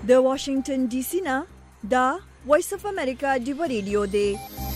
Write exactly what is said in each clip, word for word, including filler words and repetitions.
د واشنگټن ډي سي نه دا وایس اف امریکا ډیو ریډیو دی.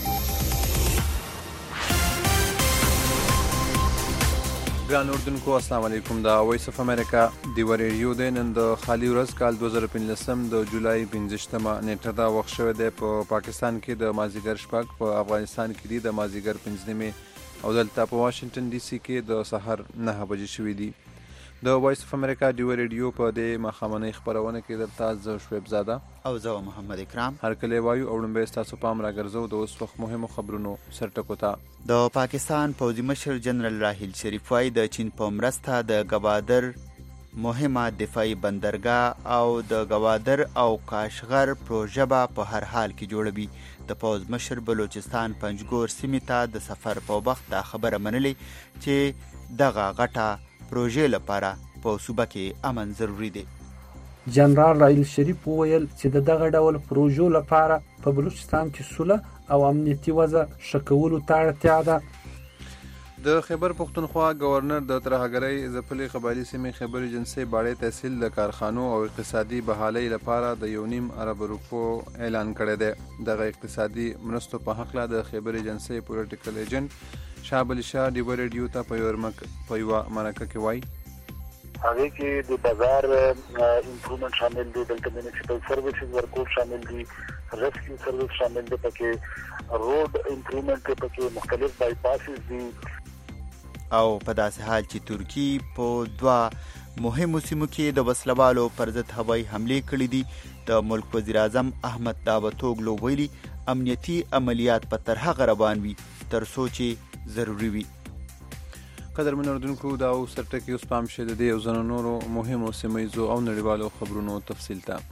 ګران اردوونکو السلام علیکم. دا وایس اف امریکا ډیو ریډیو دی. نن د خالي ورځ کال دوه زره پنځلسم د جولای پنځشتمه نیټه دا وخت شوی دی. په پاکستان کې د مازدیګر شپږ، په افغانستان کې دی د مازدیګر پنځه نیمې او دلته په واشنگټن ډي سي کې د سحر نهه بجې شوي دي. د وایس اف امریکا ډیو ریډیو په دې ماښامنۍ خپرونه کې درته زه شعیب زاده او زه محمد اکرام هرکلی وایو او لومبی ستاسو پام راګرځو د اوس وخت مهمو خبرونو سرټکو ته. د پاکستان پوځي مشر جنرال راحیل شریف وایي د چین په مرسته د ګوادر مهمه دفاعي بندرګاه او د ګوادر او کاشغر پروژه به په هر حال کې جوړوي. د پوځ مشر بلوچستان پنجګور سیمې ته د سفر په وخت دا خبره منلې چې دغه غټه پروژې لپاره په صوبه کې امن ضروري دی. جنرال راحیل شریف وویل چې د دغه ډول پروژو لپاره په بلوچستان کې سوله او امنیتي وضع ښه کولو ته اړتیا ده. د خیبر پښتونخوا گورنر د ترهګرۍ ځپلې قبایلي سیمې خیبر ایجنسۍ باړې تحصیل د کارخانو او اقتصادي بحالۍ لپاره د یو نیم ارب روپو اعلان کړی دی. دغه اقتصادي مرستو په هکله د خیبر ایجنسۍ پولیټیکل ایجنټ شاه بلی شاه ډیو ریډیو ته په یوه مرکه کې وایي هغه کې د بازار امپروومنت شامل دي، دلته میونسپل سروسز ورکول شامل دي، ریسکیو سروس شامل دي، پکې روډ امپروومنت پکې مختلف بای پاسز دي. او په داسې حال چې ترکی په دوه مهمو سیمو کې د وسلوالو پر ضد هوایي حملې کړې دي. د ملک وزیر اعظم احمد داوطوغلو ویلي امنیتي عملیات په تر هغه روان وي تر څو چې ضروري وي. قدرمن اردوونکو دا اوس سرټکي اوس پام شه د دې او ځینو نورو مهمو سیمه ییزو او نړیوالو خبرونو تفصیل ته.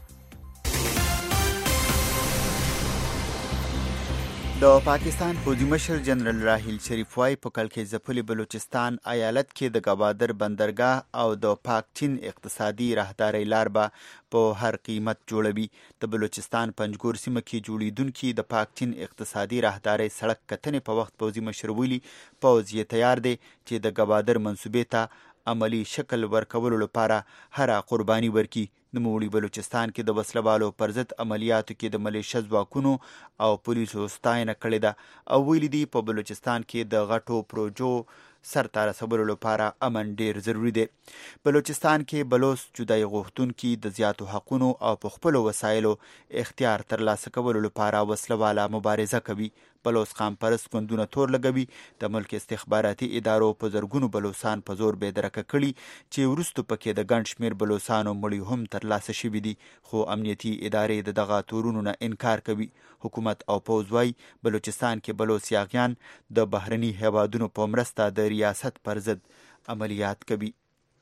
د پاکستان پوځي مشر جنرال راحیل شریف وایي په کلکې ځپلي بلوچستان ایالت کې د ګوادر بندرګاه او د پاک چین اقتصادي راهدارۍ لار به په هر قیمت جوړوي. د بلوچستان پنجګور سیمه کې جوړیدونکي د پاک چین اقتصادي راهدارۍ سړک کتنې په وخت پوځي مشر ویلي پوځ یې تیار دی چې د ګوادر منصوبې ته عملی شکل ورکولو لپاره هره قرباني ورکړي. نوموړي بلوچستان کې د وسلوالو پر ضد عملیاتو کې د ملیشه ځواکونو او پولیسو ستاینه کړې ده او ویلي دي په بلوچستان کې د غټو پروژو سرته رسولو لپاره امن ډیر ضروري دی. بلوچستان کې بلوچ جدای غوښتونکي د زیاتو حقونو او په خپلو وسایلو اختیار ترلاسه کولو لپاره وسلواله مبارزه کوي. بلوچ قام پرست ګوندونه تور لګوي. د ملک استخباراتي ادارو په زرګونو بلوچان په زور بېدرکه کړي چې وروستو پکې د ګڼ شمېر بلوچانو مړي هم ترلاسه شوي دي، خو امنیتي ادارې د دغه تورونو نه انکار کوي. حکومت او پوځ وایي بلوچستان کې بلوچ یاغیان د بهرني هیوادونو په مرسته د ریاست پر ضد عملیات کوي.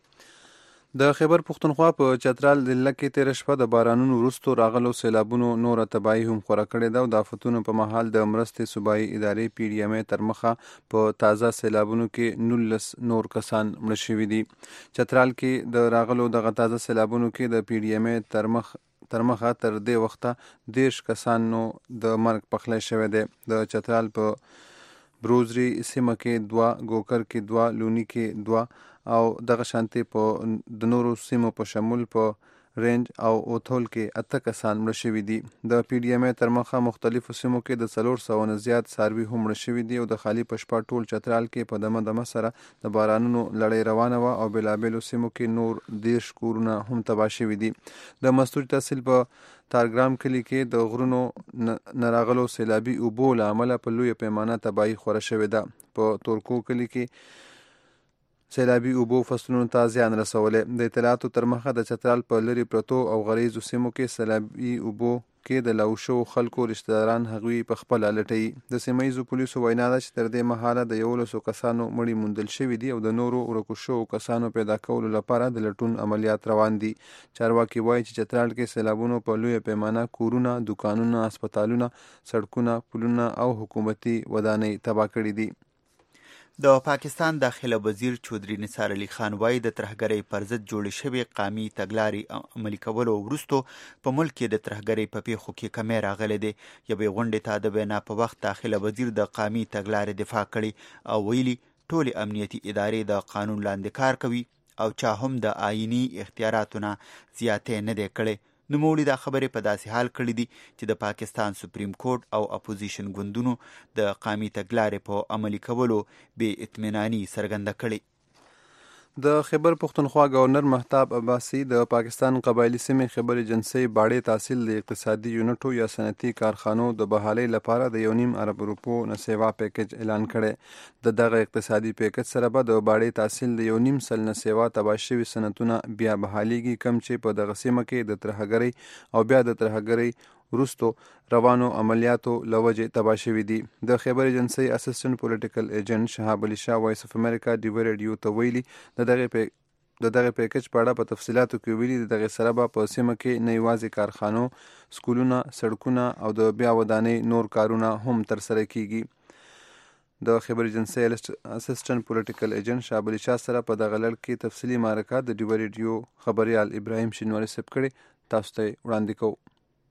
د خیبر پښتونخوا په چترال ضلع کې تېره شپه د بارانونو وروستو راغلو سیلابونو نوره تباهي هم خوره کړې ده او د آفتونو په مهال د مرستې صوبایي ادارې پی ډي ایم ای تر مخه په تازه سیلابونو کې نولس نور کسان مړه شوي دي. چترال کې د راغلو دغه تازه سیلابونو کې د پی ډي ایم ای تر مخ تر مخه تر دې وخته دېرش کسانو د مرګ پخلی شوی دی. د چترال په بروزري سیمه کې دوه، ګوکر کې دوه، لوني کې دوه او دغه شانتي په د نورو سیمو په شمول په رینج او اوتول کې اته کسان مړه شوي دي. د پی ډي ایم ای تر مخه مختلفو سیمو کې د څلور سوه نه زیات څاروي هم مړه شوي دي او د خالي په شپه ټول چترال کې په دمه دمه سره د بارانونو لړۍ روانه وه او بېلابېلو سیمو کې نور دېرش کورونه هم تباه شوي دي. د مستوج تحصیل په تارګرام کلي کې د غرونو نه راغلو سیلابي اوبو له امله په لویه پیمانه تباهي خوره شوې ده. په تورکو کلي کې سیلابي اوبو فصلونو ته زیان رسولی. د اطلاعاتو تر مخه د چترال په لرې پرتو او غریزو سیمو کې سیلابي اوبو کې د لاو شوو خلکو رشته داران هغوی په خپله لټوي. د سیمه ییزو پولیسو وینا ده چې تر دې مهاله د یولسو کسانو مړي موندل شوي دي او د نورو ورکو شوو کسانو پیدا کولو لپاره د لټون عملیات روان دي. چارواکي وایي چې چترال کې سیلابونو په لویه پیمانه کورونه، دوکانونه، هسپتالونه، سړکونه، پلونه او حکومتي ودانۍ تباه کړي دي. د پاکستان داخله وزیر چودري نثار علي خان وایي د ترهګرۍ پر ضد جوړې شوې قامي تګلارې عملي کولو وروستو په ملک کې د ترهګرۍ په پیښو کې کمی راغلی دی. یوې غونډې ته د وینا په وخت داخله وزیر د قامي تګلارې دفاع کړې او ویلي ټولې امنیتي ادارې د قانون لاندې کار کوي او چا هم د آئینی اختیاراتو نه زیاتې نه دی کړی. نوموړي دا خبرې په داسې حال کړي دي چې د پاکستان سپریم کورټ او اپوزیشن ګوندونو د قامي تګلارې په عملي کولو بې اطمیناني څرګنده کړې. د خیبر پختونخوا گورنر مهتاب عباسي د پاکستان قبایلی سیمې خیبر ایجنسۍ باړې تحصیل د اقتصادي یونټو یا صنعتي کارخانو د بحالۍ لپاره د یو نیم ارب روپو نه سیوا پیکج اعلان کړی. د دغه اقتصادي پیکج سره به د باړې تحصیل د یو نیم سل نه سیوا تباه شوي صنعتونه بیا بحالېږي، کم چې په دغه سیمه کې د ترهګرۍ او بیا د ترهګرۍ وروستو روانو عملیاتو له وجې تباه شوي دي. د خیبر ایجنسۍ اسسټنټ پولیټیکل ایجنټ شهاب علي شاه وایس اف امریکا ډیوی ریډیو ته ویلي د دغه پی... د دغه پیکج په اړه په تفصیلاتو کې ویلي د دغه سره به په سیمه کې نه یوازې کارخانو، سکولونه، سړکونه او د بیا ودانۍ نور کارونه هم ترسره کیږي. د خیبر ایجنسۍ اسسټنټ پولیټیکل ایجنټ شهاب علي شاه سره په دغه لړ کې تفصیلي مرکه د ډیوی ریډیو خبريال ابراهیم شینواری سپ کړي، تاسو ته وړاندې کوو.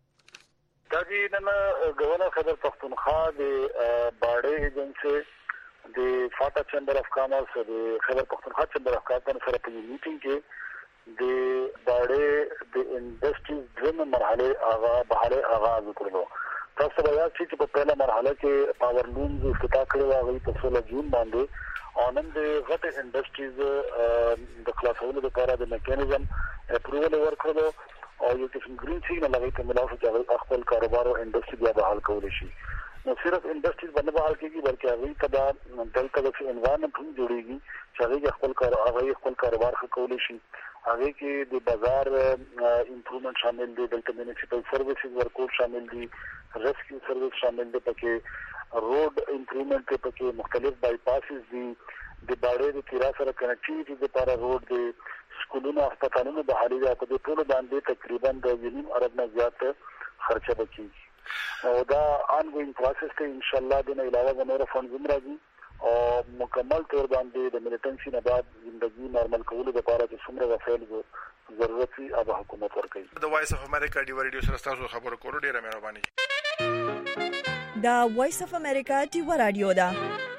دا دی نن گورنر خیبر پختونخوا د باړې ایجنسۍ د فاټا چیمبر اف کامرس د خیبر پختونخوا چیمبر اف کامرس سره په میټینګ کې د باړې د انډستریز درېمه مرحله آغا بهاله آغاز وکړو. تاسو به یاد شئ چې په پیله مرحله کې پاور لومز افتتاح کړی و، هغه په سولہ جون باندې او نن د غټ انډستریز د خلاصولو لپاره د میکانیزم اپروول ورکړو او یو قسم ګرین سیګنال هغه ته ملاو چې هغه خپل کاروبار او انډستری بیا بحال کولی شي. نو صرف انډستریز باندې بحال کیږي بلکې هغه ته دا دلته د انوایرنمنت هم جوړیږي چې هغه خپل کار هغه خپل کاروبار ښه کولی شي. هغه کې د بازار امپروومنت شامل دي، دلته میونسپل سرویسز ورکول شامل دي، ریسکیو سرویس شامل دي، پکې روډ امپروومنت پکې مختلف بای پاسز دي، د باړې د تیرا سره کنیکټیویټي لپاره روډ دي، سکولونو هسپتالونو بحالي ده. په دې ټولو باندې تقریبا د یو نیم ارب نه زیات خرچه وکړي او دا آنګوینګ پروسس ته ان شاء الله د نه علاوه د نور فنډز هم راځي او مکمل تور باندې د ملیټنسي نه بعد ژوندۍ نارمل کولو لپاره چې څومره وسایل ضرورت وي هغه حکومت ورکوي. د وایس اف امریکا ډیو ریډیو سره تاسو خبرو کولو ډیره مهرباني. دا وایس اف امریکا ډیو رادیو ده.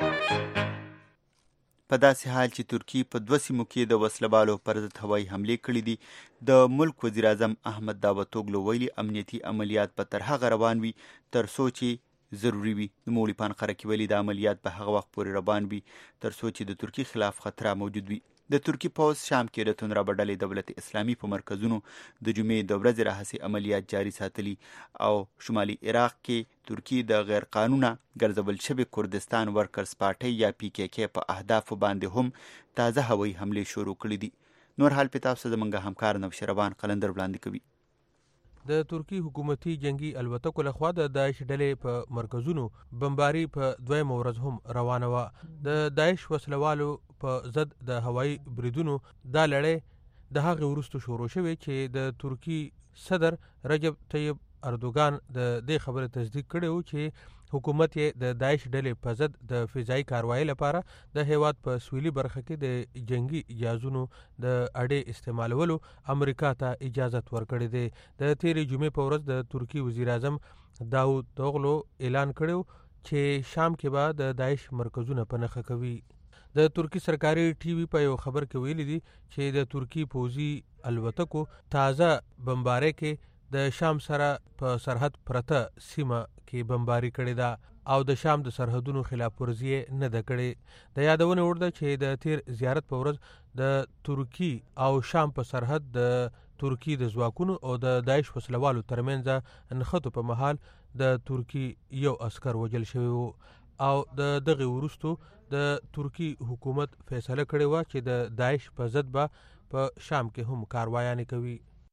په داسې حال چې ترکیه په دوه سیمو کې د وسلوالو پر ضد هوایي حملې کړې دي، د ملک وزیر اعظم احمد داوطوګلو ویلي امنیتي عملیات به تر هغه روان وي تر څو چې ضروري وي. نوموړي په انقره کې ویلي د عملیات په هغه وخت پورې روان وي تر څو چې د ترکیې خلاف خطر موجود وي. د ترکیې پوځ شام کې د تندرا ډلې دولت اسلامي په مرکزونو د جمعې د ورځې راهیسې عملیات جاري ساتلي او شمالي عراق کې ترکیې د غیر قانونه ګرځول شوي کردستان ورکرز پارټۍ یا پی کې کې په اهدافو باندې هم تازه هوایي حملې شروع کړي دي. نور حال په تاسو زمونږ همکار نوشروان قلندر وړاندې کوي. د ترکی حکومتي جنگي الوتکو لخوا د داعش ډلې په مرکزونو بمباري په دویم ورځ هم روانه وه. د داعش وسلوالو په ضد د هوایي بریدونو دا لړۍ د هغې وروسته شروع شوې چې د ترکی صدر رجب طیب اردوګان د دې خبرې تصدیق کړی و چې حکومت یې د داعش ډلې په ضد د فضایي کاروایۍ لپاره د هیواد په سویلي برخه کې د جنگي جهازونو د اډې استعمالولو امریکا ته اجازت ورکړی دی. د تیرې جمعې په ورځ د ترکی وزیر اعظم داوطوغلو اعلان کړی چې شام کې به د داعش مرکزونه په نښه کوي. د ترکی سرکاري ټي وي په یو خبر کې ویلي دي چې د ترکی پوځي الوتکو تازه بمبارۍ کې د شام سره په سرحد پرته سیمه کې بمباري کړې ده او د شام د سرحدونو خلاف ورزي نه ده کړې. د یادونه وړ ده چې د تیر زیارت په ورځ د ترکی او شام په سرحد د ترکی د ځواکونو او د داعش وسلوالو ترمنځ نښتو په مهال د ترکی یو عسکر وژل شوی و او د دغه وروستو د ترکی حکومت فیصله کړې و چې د داعش په ضد به په شام کې هم کاروایانې کوي.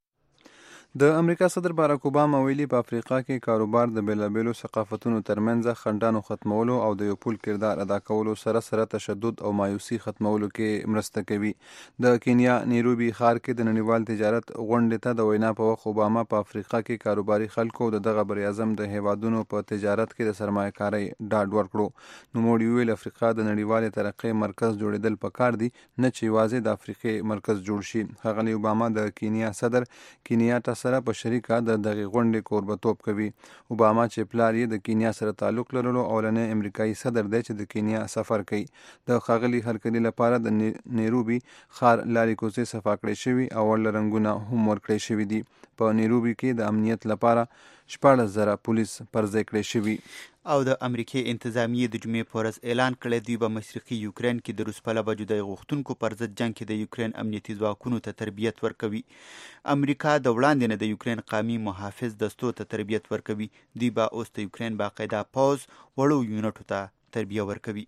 د امریکا صدر باراک اوباما ویلي په افریقا کې کاروبار د بیلابیلو ثقافتونو ترمنځ خنډانو ختمولو او د یو پول کردار ادا کولو سره سره تشدد او مایوسي ختمولو کې مرسته کوي. د کینیا نیروبي ښار کې د نړیوال تجارت غونډې ته د وینا په وخت اوباما په افریقا کې کاروباري خلکو د دغه بریاعظم د هیوادونو په تجارت کې د سرمایه‌کارۍ ډاډ ورکړو. نوموړي ویل افریقا د نړیوالې ترقۍ مرکز جوړېدل پکار دي، نه چې یوازې د افریقې مرکز جوړ شي. ښاغلي اوباما د کینیا صدر کینیاټا سره په شریکه د دغې غونډې کوربتوب کوي. اوباما چې پلار یې د کینیا سره تعلق لرلو اولنی امریکایي صدر دی چې د کینیا سفر کوي. د ښاغلي هرکلي لپاره د نیروبي ښار لارې کوڅې صفا کړې شوي او وړ رنګونه هم ورکړی شوي دي. په نیروبي کې د امنیت لپاره شپاړس زره پولیس پرځای کړی شوي. او د امریکای انتظامیې د جمعې په ورځ اعلان کړی دوی به مشرقي یوکرین کې د روس پلوه جدای غوښتونکو پر ضد جنګ کې د یوکرین امنیتي ځواکونو ته تربیت ورکوي. امریکا د وړاندې نه د یوکرین قومي محافظ دستو ته تربیت ورکوي. دوی به اوس د یوکرین باقاعده پوځ وړو یونټو ته تربیه ورکوي.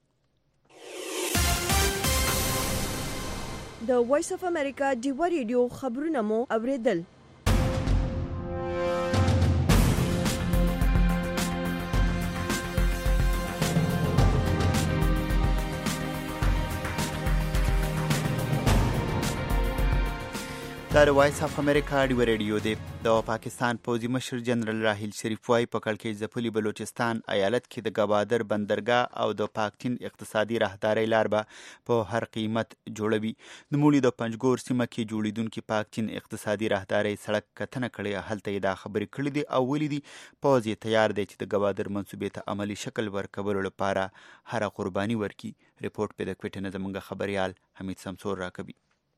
د وایس اف امریکا ډیوه ریډیو خبرونه مو اوریدل. دا د وایس اف امریکا ډیوه ریډیو دی. د پاکستان پوځي مشر جنرال راحیل شریف وایي په کړکېچ ځپلي بلوچستان ایالت کې د ګوادر بندرګاه او د پاکتین اقتصادي راهدارۍ لار به په هر قیمت جوړوي. نوموړي د پنجګور سیمه کې جوړېدونکي پاکتین اقتصادي راهدارۍ سړک کتنه کړې. هلته یې دا خبرې کړې دي او ویلي دي پوځ یې تیار دی چې د ګوادر منصوبې ته عملي شکل ورکولو لپاره هره قرباني ورکړي. ریپورټ په د کوټې نه زموږ خبریال حمید سمسور راکوي.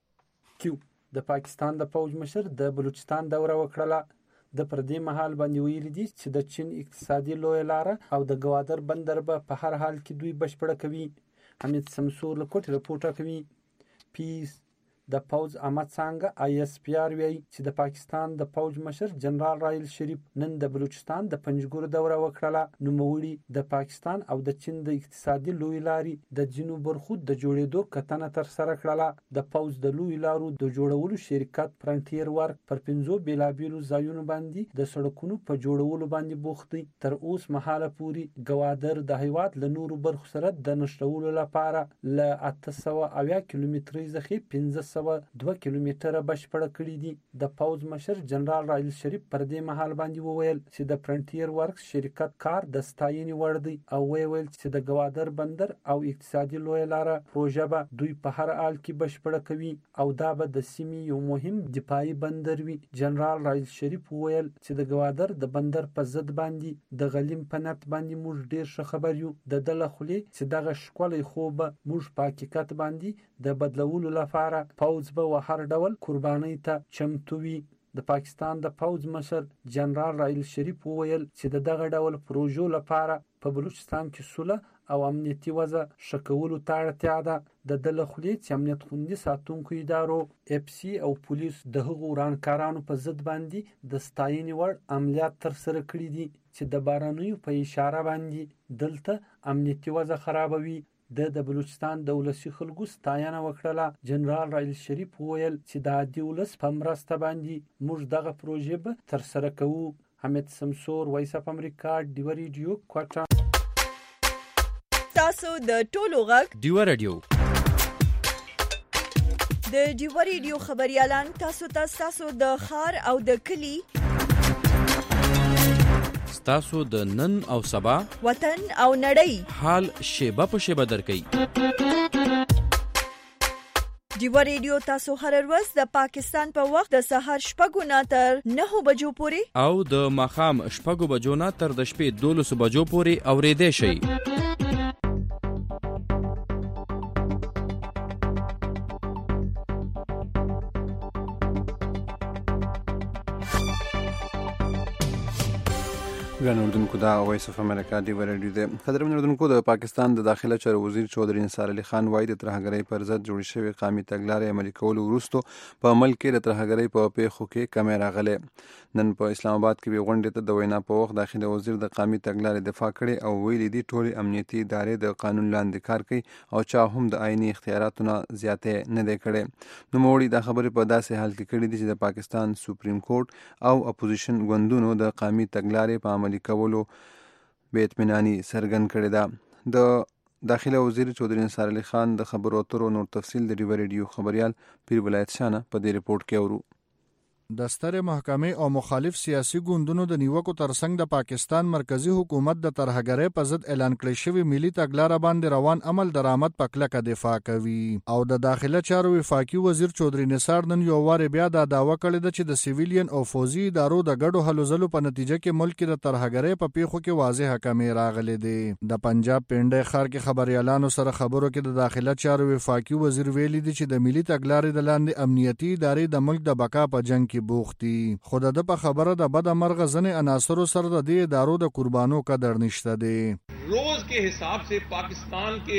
د پاکستان د پوځ مشر د بلوچستان دوره وکړله. د پر دې مهال باندې ویلي دي چې د چین اقتصادي لویه لاره او د ګوادر بندر به په هر حال کې دوی بشپړه کوي. حمید سمسور له کوټې رپورټ کوي. پیس د پوځ عامه څانګه آی اس پی آر وایي چې د پاکستان د پوځ مشر جنرال راحیل شریف نن د بلوچستان د پنجګور دوره وکړله. نوموړي د پاکستان او د چین د اقتصادي لوی لارې د ځینو برخو د جوړېدو کتنه ترسره کړله. د پوځ د لوی لارو د جوړولو شرکت فرنټیر ورک پر پنځو بیلابیلو ځایونو باندې د سړکونو په جوړولو باندې بوخت دی. تر اوس مهاله پورې ګوادر د هیواد له نورو برخو سره د نښلولو لپاره له اته سوه اویا کیلومترۍ څخه پنځه سوه دوه کیلومتره بشپړه کړي دي. د پوځ مشر جنرال راحیل شریف پر دې مهال باندې وویل چې د فرنټیر ورکس شرکت کار د ستاینې وړ دی او ویل چې د ګوادر بندر او اقتصادي لویه لاره پروژه به دوی په هر حال کې بشپړه کوي او دا به د سیمې یو مهم دفاعي بندر وي. جنرال راحیل شریف وویل چې د ګوادر د بندر په ضد باندې د غلیم په نت باندې موږ ډیر ښه خبر یو. د ده له خولې چې دغه ښکلی خوب به موږ په حقیقت باندې د بدلولو لپاره پوځ به و هر ډول قربانۍ ته چمتو وي. د پاکستان د پوځ مشر جنرال راحیل شریف وویل چې د دغه ډول پروژو لپاره په بلوچستان کې سوله او امنیتي وضع ښه کولو ته اړتیا ده. د ده له خولې چې امنیت خوندي ساتونکو ادارو اف سی او پولیس د هغو ورانکارانو په ضد باندې د ستاینې وړ عملیات ترسره کړي دي چې د بارانیو په اشاره باندې دلته امنیتي وضع خرابوي. د د بلوچستان د ولسي خلکو ستاینه وکړله. جنرال راحیل شریف وویل چې د عادي ولس په مرسته باندې موږ دغه پروژې به ترسره کوو. حمید سمسور، وایس اف امریکا، ډیوه ریډیو، کوټه. تاسو د ټولو غږ ډیوه ریډیو د ډیوه ریډیو خبريالان تاسو ته تاسو د خار او د کلی تاسو د نن او سبا وطن او نړۍ حال شیبه په شیبه درکې. ډیوه ریډیو تاسو هر ورځ د پاکستان په وخت د سهار شپږو نه تر نهو بجو پورې او د ماښام شپږو بجو نه تر د شپې دولسو بجو پورې اورېدای شئ. ګران اردوونکو، دا وایس اف امریکا ډیوه ریډیو دی. قدرمن اردوونکو، د پاکستان د داخله چارو وزیر چودري نثار علي خان وایي د ترهګرۍ پر ضد جوړې شوې قومي تګلارې عملي کولو وروسته په عمل کې د ترهګرۍ په پیښو کې کمی راغلی. نن په اسلام آباد کې یوې غونډې ته د وینا په وخت داخله وزیر د قومي تګلارې دفاع کړې او ویلي دي ټولې امنیتي ادارې د قانون لاندې کار کوي او چا هم د آئیني اختیاراتو نه زیاتې نه دی کړی. نوموړي دا خبرې په داسې حال کې کړې دي چې د پاکستان سپریم کورټ او اپوزیشن ګوندونو د قومي تګلارې په عملي کولو بې اطمیناني څرګند کړې ده. د داخله وزیر چودري نثار علي خان د خبرو اترو نور تفصیل د ډیوه ریډیو خبریال پیر ولایت شانه په دې ریپورت کې اورو. د سترې محکمې او مخالف سیاسي ګوندونو د نیوکو ترڅنګ د پاکستان مرکزی حکومت د ترهګرۍ په ضد اعلان کړی شوی ملي تګلاره باندې روان عمل درآمد په کلکه دفاع کوي او د داخله چارو وفاقي وزیر چودري نثار نن یو وار بیا دا دعوه کړې ده چې د سیویلین او فوزي ادارو د ګډو هلو ځلو په نتیجه کې ملک کې د ترهګرۍ په پیښو کې واضح کمی راغلي دي. د پنجاب پنډۍ ښار کې خبريالانو سره خبرو کې د داخله چارو وفاقي وزیر ویلي دي چې د ملي تګلارې د لاندې امنیتي ادارې د ملک د بقا په جنگ کې بوخت دي. خو د په خبره د بد مرغه ځنې عناصرو سره د دې ادارو د قربانو قدر نشته دي. روز के हिसाब से पाकिस्तान के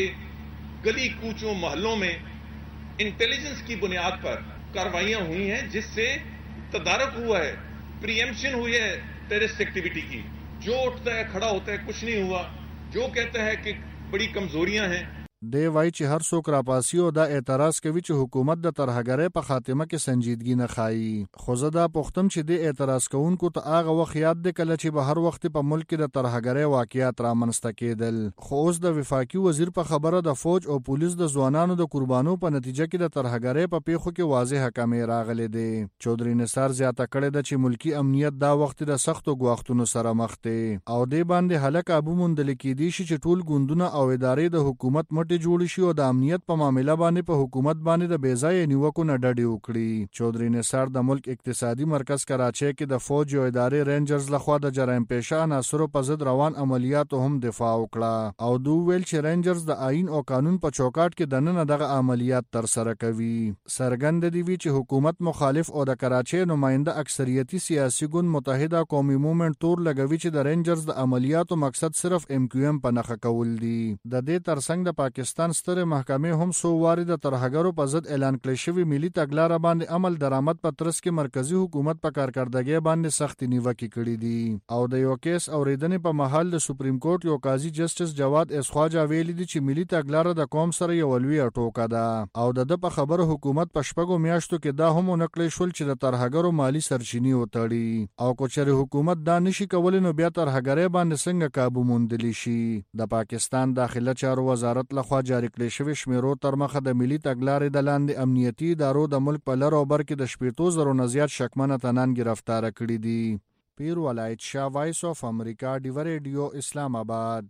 गली कूचों मोहल्लों में इंटेलिजेंस की बुनियाद पर कार्रवाइयां हुई हैं जिससे तदारक हुआ है, प्रीएम्पशन हुई है टेररिस्ट एक्टिविटी की. जो उठता है खड़ा होता है, कुछ नहीं हुआ. जो कहता है कि बड़ी कमजोरियां हैं. دی وای چې هر څوک راپاسی او دا اعتراض کوي چې حکومت د ترهګرۍ په خاتمه کې سنجیدګي نه ښایي. خو زه دا پوښتم چې د اعتراض کوونکو ته هغه وخت یاد دی کله چې به هر وخت په ملک کې د ترهګرۍ واقعیات رامنځته کېدل. خو اوس د وفاقي وزیر په خبره د فوج او پولیس د ځوانانو د قربانو په نتیجه کې د ترهګرۍ په پیښو کې واضح کمی راغلی دی. چودري نثار زیاته کړې ده چې ملکی امنیت دا وخت د سختو ګواښتونو سره مخ دی او دې باندې هله کابو موندل کېدی شي چې ټول ګوندونه او ادارې د حکومت مټ جوړ شي او د امنیت په معاملې باندې په حکومت باندې د بیځای نیوکو نه ډډې وکړي. چودري نثار د ملک اقتصادي مرکز کراچۍ کې د فوج او ادارې رینجرز لخوا د جرایم پیشه عناصرو په ضد روان عملیاتو هم دفاع وکړه او دوی ویل چې رینجرز د آئین او قانون په چوکاټ کې دننه دغه عملیات تر سره کوي. سرګند دی وی چې حکومت مخالف او د کراچۍ نماینده اکثریتي سیاسي ګوند متحده قومي موومېنټ تور لګوي چې د رینجرز د عملیاتو مقصد صرف ایم کیو ایم په نخښه کول دي. د دې ترڅنګ د پاکستان ستره محکمې هم سو واري د ترهګرو په ضد اعلان کړی شوی ملي تګلاره باندې عمل درآمد په ترڅ کې مرکزی حکومت په کارکردګۍ باندې سخت نیوکې کړې دي او د یو کیس اوریدنې په محل د سپریم کورټ یو قاضي جسټس جواد اسخواجا ویلي دي چې ملي تګلاره د قوم سره یو لویه ټوکه ده او د په خبره حکومت په شپږو میاشتو کې دا هم نکړی شول چې د ترهګرو مالی سرچینې وتړي او کوچري حکومت دا نشي کولای نو بیا ترهګرۍ باندې څنګه قابو موندلی شي. د پاکستان داخله چارو وزارت لخوا جاری کړی شوی شمیرو تر مخه د ملي تګلارې د لاندې امنیتي ادارو د ملک په لر او بر کې د شپېتو زرو نه زیات شکمنه تنان گرفتار کړي دي. پیر ولایت شاه، وایس آف امریکا، ډیو ریډیو، اسلام آباد.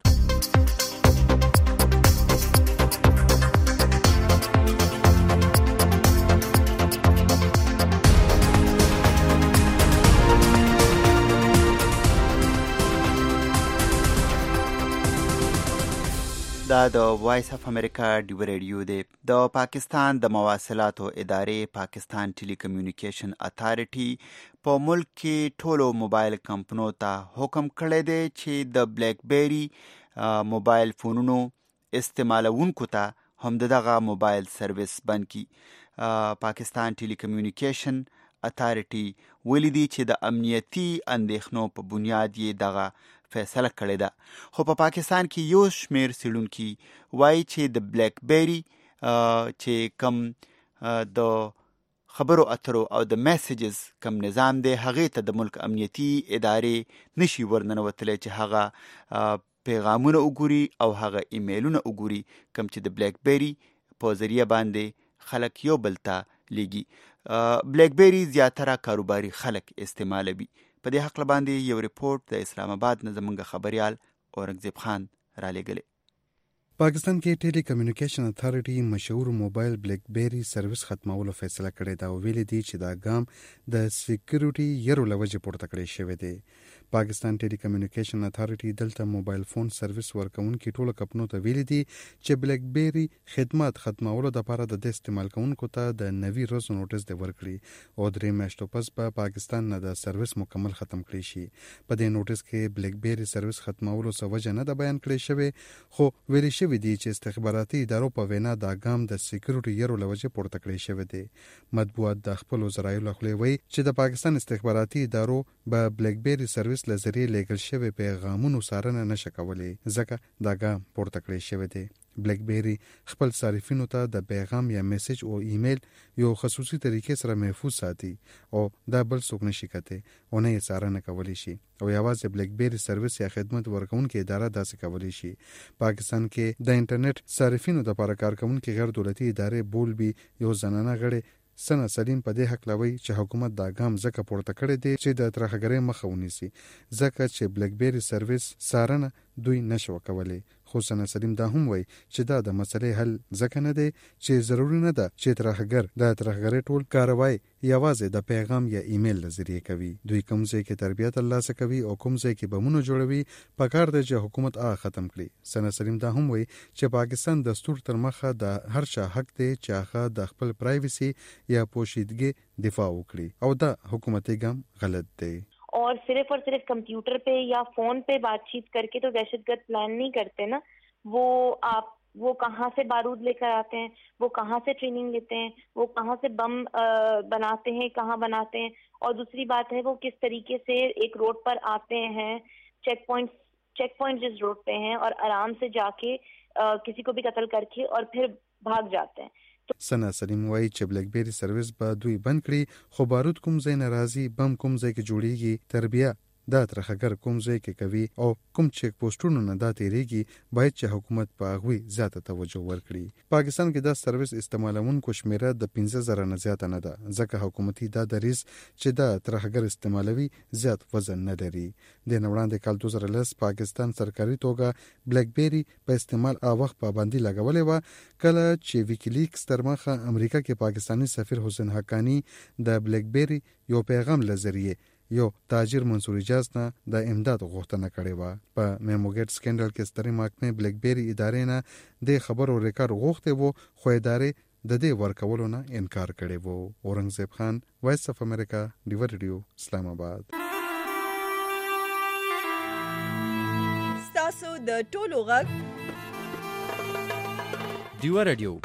دا د وایس اف امریکا ډیو ریډیو دی. د پاکستان د مواصلاتو ادارې پاکستان ټیلی کمیونیکیشن اتھارټي په ملک کې ټولو موبایل کمپنو ته حکم کړی دی چې د بلیک بیری موبایل فونونو استعمالونکو ته هم دغه موبایل سرویس بند کړي. پاکستان ټیلی کمیونیکیشن اتھارټي ویلي دی چې د امنیتي اندېښنو په بنیاد یې دغه فیصله کړې ده. خو په پا پاکستان کې یو شمیر څېړونکي وایي چې د بلیک بیری چې کم د خبرو اترو او د میسیجز کم نظام دی هغې ته د ملک امنیتي ادارې نشي ورننوتلی چې هغه پیغامونه وګوري او هغه ایمیلونه وګوري کم چې د بلیک بیری په ذریعه باندې خلک یو بل ته لیږي. بلیک بیری زیاتره کاروباري خلک استعمالوي. په دې حق باندې یو ریپورت د اسلام آباد نه زموږ خبريال اورنګزیب خان را لېږلی. پاکستان کې ټیلی کمیونیکیشن اتھارټي مشهور موبایل بلیک بیری سرویس ختمولو فیصله کړې ده او ویلي دي چې دا ګام د سکیورټي یرو لوجې پورته کړی شوی دی. پاکستان ټیلی کمیونیکیشن اتھارټي دلته موبایل فون سرویس ورکوونکي ټولو کمپنیو ته ویلي دي چې بلیک بیری خدمات ختمولو لپاره د استعمال کوونکو ته د نوي ورځو نوټس دی ورکړي او درې میاشتو پس په پاکستان نه د سرویس مکمل ختم کړی شي. په دې نوټس کې بلیک بیری سرویس ختمولو څه وجه نه ده بیان کړی شوی خو ویلي شوی دی چې استخباراتي ادارو په وینا دا ګام د سکیورټي یرو لوجې پورته کړی شوی دی. مطبوعات د خپل وزرایو لخوا وایي چې د پاکستان استخباراتي ادارو به بلیک بیری سرویس لزری لیګل شوی پیغامونو څارنه نشه کولی ځکه دا ګام پورته کړی شوی دی. بلیک بیری خپل صارفینو ته د پیغام یا میسج او ایمیل یو خصوصي طریقې سره محفوظ ساتي او دا بل څوک نشي کته او نه یې څارنه کولی شي او یوازې بلیک بیری سرویس یا خدمت ورکوونکې اداره داسې کولی شي. پاکستان کې د انټرنیټ صارفینو لپاره کارکونکي غیر دولتي ادارې بولبي یو زنانه غړي سنا سلیم په دې حق لوي چې حکومت دا ګام ځکه پورته کړی دی چې د ترهګرۍ مخه ونیسي ځکه چې بلیک بیری سرویس سارنه دوی نشو کولی. خو سنا سلیم دا هم وای چې دا د مسلې حل ځکه نه دی چې ضروري نه ده چې ترهګر د ترهګرۍ ټول کاروای یوازې د پیغام یا ایمیل لزریه کوي. دوی کوم ځای کې تربیت ترلاسه کوي او کوم ځای کې بمونه جوړوي په کار دی چې حکومت آ ختم کړي. سنا سلیم دا هم وای چې پاکستان دستور تر مخه د هر چا حق دی چې هغه د خپل پرایویسی یا پوشیدګي دفاع وکړي او دا حکومتي ګام غلط دی. और सिर्फ और सिर्फ कंप्यूटर पे या फोन पे बातचीत करके तो दहशतगर्द प्लान नहीं करते ना. वो आप वो कहाँ से बारूद लेकर आते हैं, वो कहाँ से ट्रेनिंग लेते हैं, वो कहाँ से बम बनाते हैं, कहाँ बनाते हैं. और दूसरी बात है वो किस तरीके से एक रोड पर आते हैं, चेक पॉइंट चेक पॉइंट जिस रोड पे हैं और आराम से जाके किसी को भी कत्ल करके और फिर भाग जाते हैं. سنا سلیم وایي چې بلیک بیری سرویس به دوی بند کړي خو بارود کوم ځای ناراضي بم کوم ځای کې جوړیږي تربیه دا ترهګر کوم ځای کې کوي او کوم چیک پوسټونو نه دا تیریږي باید چې حکومت په هغوی زیاته توجه ورکړي. پاکستان کې دا سرویس استعمالونکو شمیره د پنځه زره نه زیاته نه ده ځکه حکومتي دا دریځ چې دا ترهګر استعمالوي زیات وزن نه لري. د نوړاندې کال دوه زره لس پاکستان سرکاري توګه بلیک بیری په استعمال او وخت پابندي لګولې و کله چې ویکیلیکس تر مخه امریکا کې پاکستانی سفیر حسین حقانی د بلیک بیری یو پیغام لزریه یو تاجر منصور اجاز نه د امداد غوښتنه کړې و. په میموګیټ سکینډل کې سترې محکمې بلیک بیری ادارې نه د خبرو ریکارډ غوښته وو خو ادارې د دې ورکولو نه انکار کړی وو. اورنګزیب خان، وایس اف امریکا، ډیو ریډیو، اسلام آباد. ستاسو د ټولو غږ ډیو ریډیو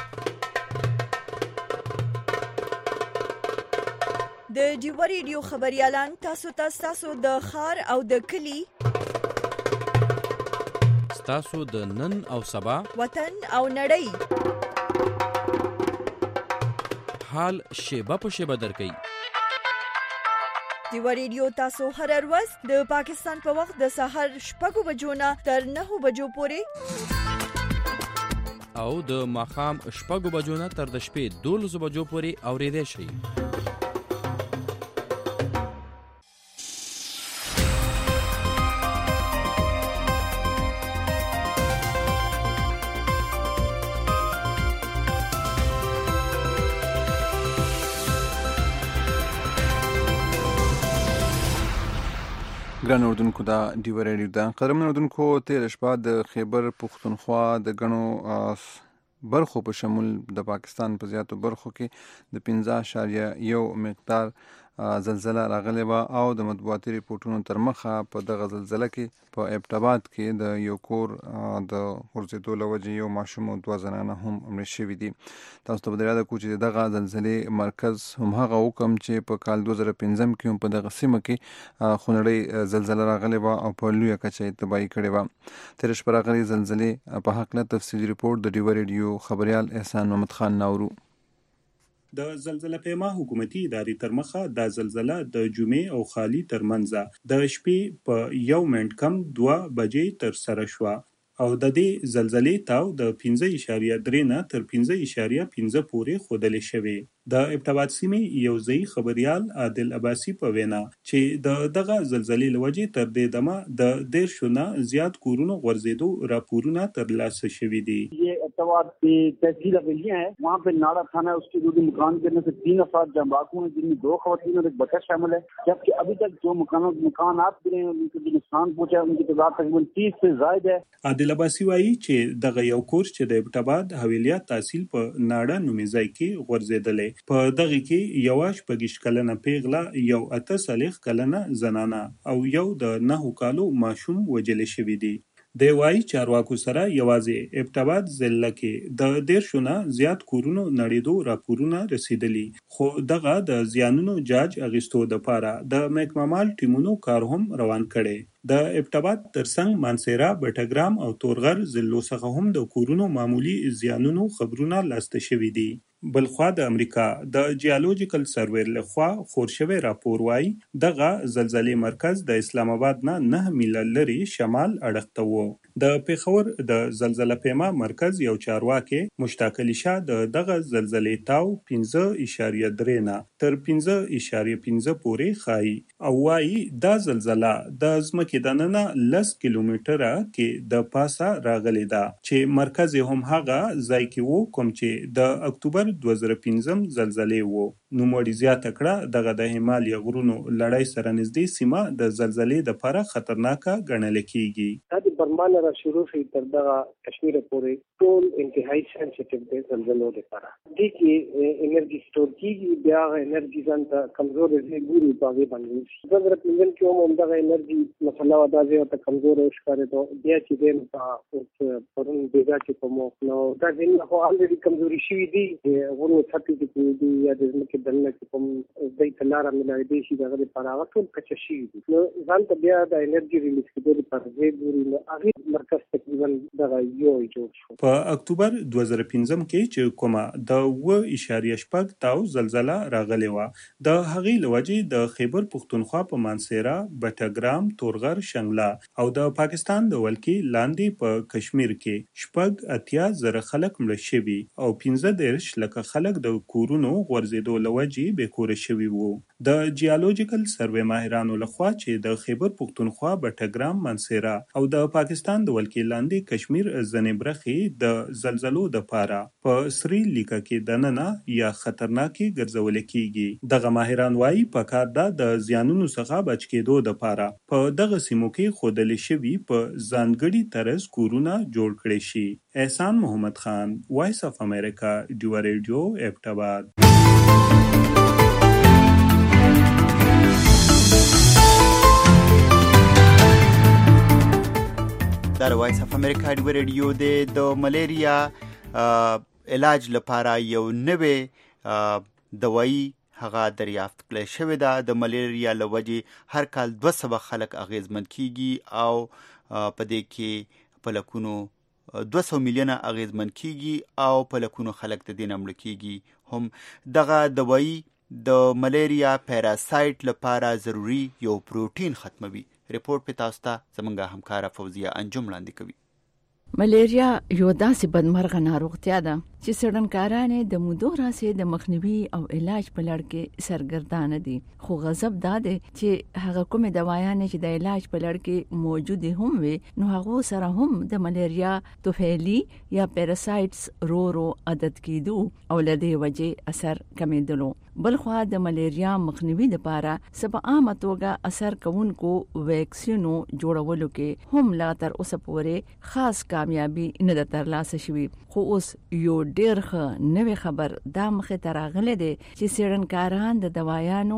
د ډیو ریډیو خبريالان تاسو ته تاسو د خار او د کلی تاسو د نن او سبا وطن او نړۍ حال شیبه په شیبه درکې. ډیو ریډیو تاسو هر ورځ د پاکستان په وخت د سحر شپږ بجو نه تر نهه بجو پورې او د ماښام شپږ بجو نه تر د شپې دولس بجو پورې اورېدای شئ. ګران اردوونکو دا ډیو ریډیو ده. قدرمن اردوونکو تېره شپه د خیبر پښتونخوا د ګڼو برخو په شمول د پاکستان په زیاتو برخو کې د پنځه اعشاریه یو مقدار زلزله راغلی وه او د مطبوعاتي ریپورټونو تر مخه په دغه زلزله کې په ایبټ آباد کې د یو کور د غورځېدو له وجې یو ماشوم او دوه زنانه هم مړه شوي دي. تاسو ته به در یاده کړو چې دغه زلزلې مرکز همهغه وکم چې په کال دوه زره پنځم کې هم په دغه سیمه کې خونړۍ زلزله راغلې وه او په لویه کچه یې تباهي کړې وه. تېره شپه راغلې زلزلې په هکله تفصیلي ریپورټ د ډیو ریډیو خبریال احسان محمد خان ناورو. د زلزلې پیما حکومتي ادارې تر مخه د زلزلہ د جمعې او خالی ترمنځ د شپې په یو منټ کم دوه بجې تر سره شوه او د دې زلزلې تاو د پنځه اعشاریه درې نه تر پنځه اعشاریه پنځه پورې ښودلې شوې. د ابتباد سیمې یو ځای خبريال عادل عباسي په وینا چې د دغه زلزلې لوجې تر دې دمه د دیرشو نه زیات کورونو غورځېدو راپورونه ترلاسه شوي دي. ये ابتباد की तहसील हवेलियां है, वहाँ पे नाड़ा थाना है, उसके जो मकान गिरने से तीन अफराद जांबाकू हैं जिनमें दो खवातीन और एक बच्चा शामिल है, जबकि अभी तक जो मकानों मकानात गिरे हैं उनको जो नुकसान पहुंचा है उनकी तादाद तकरीबन तीस से ज्यादा है. عادل عباسي وایي چې دغه یو کور چې د ابتباد حویلیا تحصیل په ناړه نومي ځای کې غورځېدلې. په دغه کې یو شپږیش کلنه پیغله، یو اته څلوېښت کلنه زنانه او یو د نهو کالو ماشوم وژل شوي دي. د وایي چارواکو سره یوازې ابتباد ضلع کې د دیرشو نه زیات کورونو نړېدو راپورونه رسیدلي، خو دغه د زیانونو جاج اخیستو دپاره د محکمه مال ټیمونو کار هم روان کړی. د ابتباد ترڅنګ مانسیرا، بټګرام او تورغر ضلعو څخه هم د کورونو معمولی زیانونو خبرونه لاسته شوي دي. بلخوا د امریکا د جیولوجیکل سروې لخوا خور شوی راپور وايي دغه زلزلې مرکز د اسلام آباد نه نه میله لري شمال اړخ ته و. د پیښور د زلزلہ پیما مرکز یو چارواکي مشتاق علي شاه د دغه زلزلې تاو پنځه اعشاریه درې نه تر پنځه اعشاریه پنځه پورې ښایي او وايي دا زلزلہ د ځمکې دننه لس کیلومتره کې د پاسه راغلې ده چې مرکز هم هغه ځای کې وو کوم چې د اکتوبر دوه زره پنځم زلزلې وو. نوموړي زیاته کړه دغه د هیمالیا غرونو لړۍ سره نږدې سیمه د زلزلې دپاره خطرناکه ګڼل کېږي. دا د برمان را شروع شي تر دغه کشمیر پورې ټول انتهایی سنسټیو دی زلزلو لپاره. دې کې انرژي سٹور کېږي بیا انرژي ځان ته کمزورې ځای ګوري په هغې باندې دوه زره پنځم کې هم همدغه انرژي مسله وه دا ځای ورته کمزوری ښکارېده بیا چې دی نو په پرون بېګا کې په موخ نو دا ځایونه خو الریډي کمزوري شوي دي غرونو سطحې کې پرېږدي یا د ځمکې دننه کې کوم دی ته لاره میلاېدی شي د هغه دپاره هغه ټول کچه شوي دي نو ځان ته بیا د انرژي ریلیز کېدو دپاره ځای ګوري نو هغې مرکز تقریبا دغه یو جوړ شو. په اکتوبر دوه زره پنځم کې چې کومه د اوه اعشاریه شپږ تاو زلزله راغلې وه د هغې له وجې د خیبر پښتونخوا په مانسیرا بټګرام تورغر شنګله او د پاکستان د ولکې لاندې په کشمیر کې شپږ اتیا زره خلک مړه شوي او پنځه دېرش لکه خلک د کورونو غورځېدو له وجې بېکوره شوي وو. د جیولوجیکل سروې ماهرانو لخوا چې د خیبر پښتونخوا بټګرام منسیرا او د پاکستان د ولکې لاندې کشمیر ځینې برخې د زلزلو دپاره په سری لیکه کې دننه یا خطرناکې ګرځول کېږي. دغه ماهران وایي پکار ده د زیانونو څخه بچ کېدو دپاره په دغه سیمو کې ښودلې شوي په ځانګړي طرز کورونه جوړ کړي شي. احسان محمد خان، وایس اف امریکا، ډیوا ریډیو، ایبټ دا وایس اف امریکا ډیوا ریډیو د ملیریا علاج لپاره یو نوې دوايي هغه دریافت کړل شوې ده. د ملیریا له وجې هر کال دوه سوه خلک اغیزمن کیږي او په دې کې په لکونو دوه سوه میلیونه اغیزمن کیږي او په لکونو خلک د دې نه مړه کیږي. هم دغه دوايي د ملیریا پیراسایت لپاره ضروري یو پروټین ختموي. ریپورت په تاسو ته زمونږ همکاره فوزیه انجم وړاندې کوي. ملیریا یو داسې بدمرغه ناروغتیا ده چې څېړنکاران یې د مودو راهیسې د مخنیوي او علاج په لړ کې سرګردانه دي، خو غضب دا دی چې هغه کومې دوايانې چې د علاج په لړ کې موجودې هم وي نو هغو سره هم د ملیریا طفیلي یا پیراسایټس رو رو عادت کېدو او له دې وجې اثر کمېدلو. بلخوا د ملیریا مخنیوي دپاره څه په عامه توګه اثر کوونکو ویکسینو جوړولو کې هم لا تر اوسه پورې خاص کامیابي نه ده ترلاسه شوې. خو اوس یو ډېر ښه نوې خبر دا مخې ته راغلی دی چې څېړنکاران د دوایانو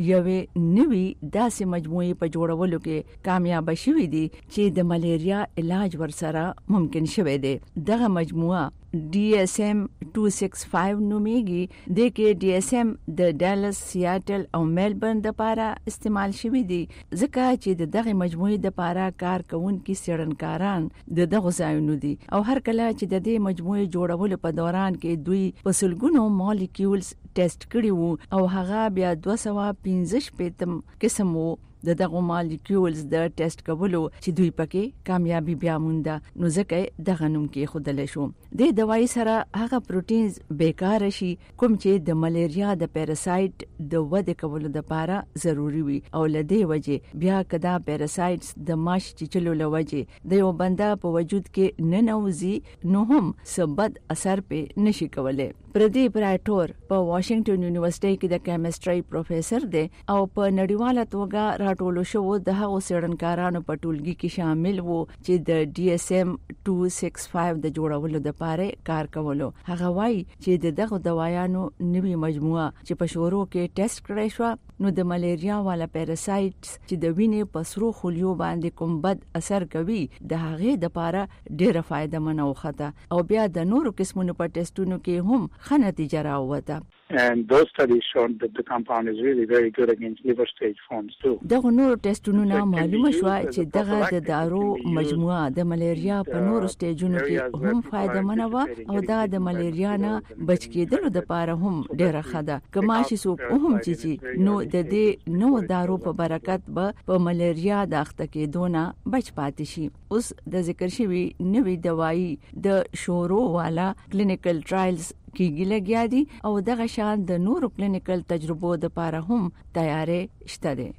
یوې نوې داسې مجموعې په جوړولو کې کامیابه شوي دي چې د ملیریا علاج ورسره ممکن شوی دی. دغه مجموعه ډي ایس ایم دوه سه پنځه نومیږي. د کې ډي ایس ایم د ډالس، سیاټل او میلبرن دپاره استعمال شوي دي ځکه چې د دغه مجموعې دپاره کار کوونکي څېړنکاران د دغو ځایونو دي او هر کله چې د دې مجموعې جوړولو په دوران کې دوی په سلګونو مالیکیولز ټیسټ کړي وو او هغه بیا دوه سوه پنځه شپېتم قسم وو د دغه مالیکیولز د ټیسټ کولو چې دوی پکې کامیابی بیا مونده نو ځکه دغه نوم کې خودل شو. د دوايي سره هغه پروټینز بیکار شي کوم چې د ملیریا د پیراسایت د ودې کولو لپاره ضروری وي او لدې وجه بیا کدا پیراسایتس د ماش چچلو لوجه د یو بنده په وجود کې نه نوځي نو هم سبد اثر په نشي کولای. پردیپ رایټور په واشنگټن یونیورسيټي کې د کیمستري پروفیسور دی او په نړیواله توګه راټولو شوو د هغو څېړنکارانو په ټولګي کې شامل وو چې د ډي ایس ایم دوه سه پنځه د جوړولو دپاره کار کولو. هغه وایي چې د دغو دوایانو نوې مجموعه چې په شورو کې ټیسټ کړی شوه نو د ملیریا والا پیراسایټس چې د وینې په سرو خلیو باندې کوم بد اثر کوي د هغې دپاره ډېره فایده منه وخته او بیا د نورو قسمونو په ټیسټونو کې هم ښه نتیجه راووته. And those studies showed that the compound is really very good against liver stage forms too. دغه نور ټیسټونو نه معلومه شوه چې دغه د دارو مجموعه د ملیریا په نورو سټیجونو کې هم فائدمنه وه او دا د ملیریا نه بچ کېدلو دپاره هم ډېره ښه ده. که ماشي څوک هم چیچي نو د دې نوو دارو په برکت به په ملیریا د اخته کېدو نه بچ پاتې شي. اوس د ذکر شوي نوې دوایي د شورو والا کلینیکل ټرایلز کېږي لګیا دي او دغه شان د نورو کلینیکل تجربو دپاره هم تیارې شته دی.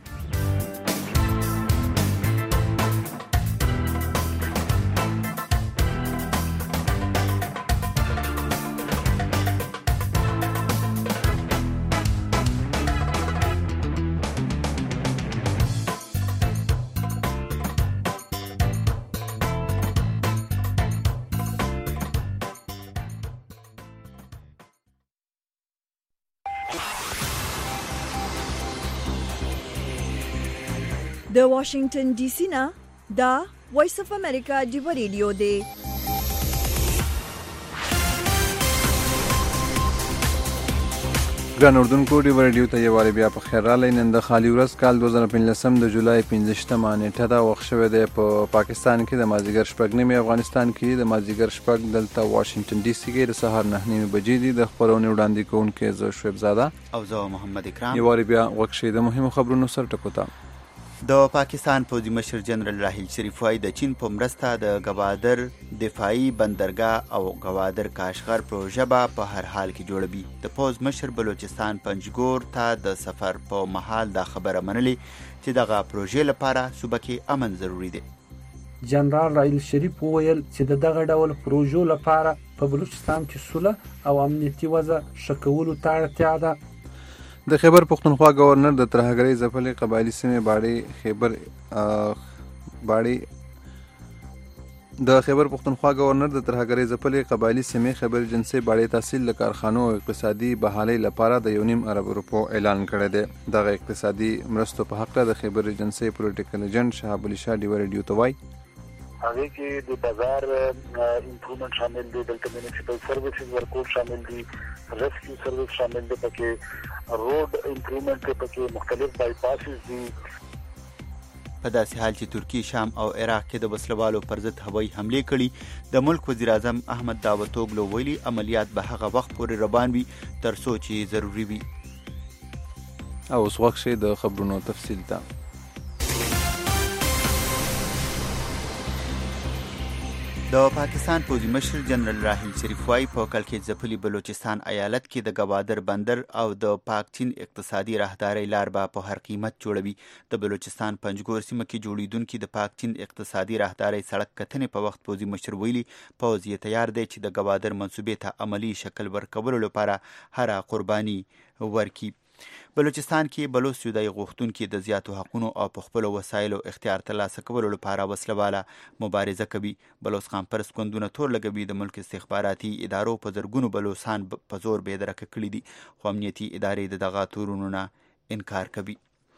د واشنگټن ډي سي نه دا وایس اف امریکا ډیو ریډیو دی. ګران اردوونکو ډیو ریډیو ته یو وارې بیا په خیر راغلی. نن د خالي ورځ کال دوه زره پنځلسم د جولای پنځه نیټه ده. وخت شوی دی په پاکستان کې د مازدیګر شپږ نیمې، افغانستان کې د مازدیګر شپږ، دلته واشنگټن ډي سي کې د سهار نهه نیمې بجې دي. د خپرونې وړاندې کوونکی زه شعیب زاده او زه محمد اکرام. یو وارې بیا غوږ شئ د مهمو خبرونو سر ټکو ته. د پاکستان پوځي مشر جنرال راحیل شریف وایي د چین په مرسته د ګوادر دفاعي بندرګاه او ګوادر کاشغر پروژه به په هر حال کې جوړوي. د پوځ مشر بلوچستان پنجګور ته د سفر په مهال دا خبره منلې چې دغه پروژې لپاره صوبه کې امن ضروري دی. جنرال راحیل شریف وویل چې د دغه ډول پروژو لپاره په بلوچستان کې سوله او امنیتي وضع ښه کولو ته اړتیا ده. د خیبر پختونخوا گورنر د ترهګرۍ ځپلې قبایلي سیمې باړې خیبر باړې د خیبر پختونخوا گورنر د ترهګرۍ ځپلې قبایلي سیمې خیبر جنسي باړې تحصیل له کارخانو او اقتصادي بحالۍ لپاره د یو نیم ارب روپو اعلان کړی دی. دغه اقتصادي مرستو په حق د خیبر جنسي پولیټیکل ایجنټ شهاب علي شاه ډیو ریډیو ته وایي هغه کې د بازار امپروومنت شامل دي، دلته میونسپل سروسز ورکول شامل دي، ریسکیو سروس شامل دي، پکې روډ امپروومنت پکې مختلف بای پاسز دي. په داسې حال چې ترکیه، شام او عراق کې د وسلوالو پر ضد هوایي حملې کړي، د ملک وزیر اعظم احمد داوطوغلو ویلي عملیات به هغه وخت پورې روان وي تر څو چې ضروري وي. او اوس وخت شي د خبرونو تفصیل ته. د پاکستان پوځي مشر جنرال راحیل شریف وایي په کلکې ځپلي بلوچستان ایالت کې د ګوادر بندر او د پاک چین اقتصادي راهدارۍ لار به په هر قیمت جوړوي. د بلوچستان پنجګور سیمه کې جوړیدونکي د پاک چین اقتصادي راهدارۍ سړک کتنې په وخت پوځي مشر ویلي پوځ یې تیار دی چې د ګوادر منصوبې ته عملی شکل ورکولو لپاره هره قرباني ورکړي. بلوچستان کې بلوچ سودای غوښتونکي د زیاتو حقونو او په خپلو وسایلو اختیار ترلاسه کولو لپاره وسلواله مبارزه کوي. بلوچ قام پرست ګوندونه تور لګوي. د ملک استخباراتي ادارو په زرګونو بلوچستان په زور بېدرکه کړي دي، خو امنیتي ادارې د دغه تورونو نه انکار کوي.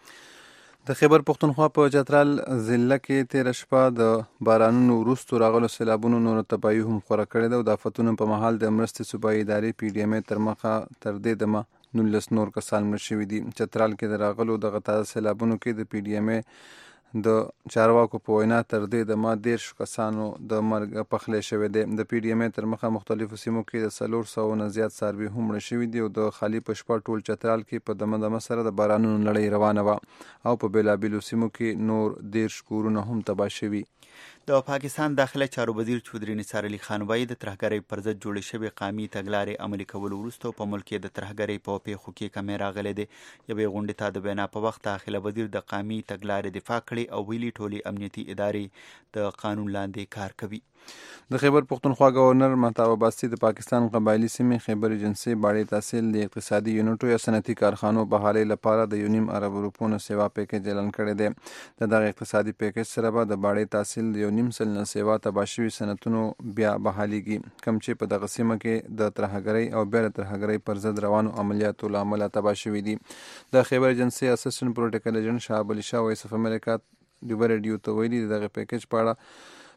د خیبر پختونخوا په چترال ضلع کې تېره شپه د بارانونو وروستو راغلو سیلابونو نورو تباهي هم خوره کړې ده او د آفتونو په مهال د مرستې صوبایي ادارې پی ډي ایم ای تر مخه تر دې دمه نولس نور کسان مړه شوي دي. چترال کې د راغلو دغه تازه سیلابونو کې د پی ډي ایم ای د چارواکو په وینا تر دې دمه دېرش کسانو د مرګ پخلی شوی دی. د پی ډي ایم ای تر مخه مختلفو سیمو کې د څلور سوو نه زیات څاروي هم مړه شوي دي او د خالي په شپه ټول چترال کې په دمه دمه سره د بارانونو لړۍ روانه وه او په بېلابېلو سیمو کې نور دېرش کورونه هم تباه شوي. د پاکستان داخله چارو وزیر چودري نثار علي خان وایي د ترهګرۍ پر ضد جوړې شوې قامي تګلارې عملي کولو وروسته په ملک کې د ترهګرۍ په پیښو کې کمی راغلی دی. یوې غونډې ته د وینا په وخت داخله وزیر د قامي تګلارې دفاع کړې او ویلي ټولې امنیتي ادارې د قانون لاندې کار کوي. د خیبر پختونخوا گورنر مهتاب عباسي د پاکستان قبایلي سیمې خیبر جنسي باړې تحصیل د اقتصادي یونټو یا صنعتي کارخانو بحالۍ لپاره د یو نیم ارب روپو نه سیوا پیکیج اعلان کړی دی. د دغه اقتصادي پیکیج سره به د باړې تحصیل د یو نیم سل نه سیوا تباه شوي صنعتونو بیا بحالېږي، کوم چې په دغه سیمه کې د ترهګرۍ او بیا د ترهګرۍ پر ضد روانو عملیاتو له امله تباه شوي دي. د خیبر جنسي اسسټنټ پروټیکل ایجنټ شهاب علي شاه وایس اف امریکا ډیو ریډیو ته ویلي دغه پیکیج په اړه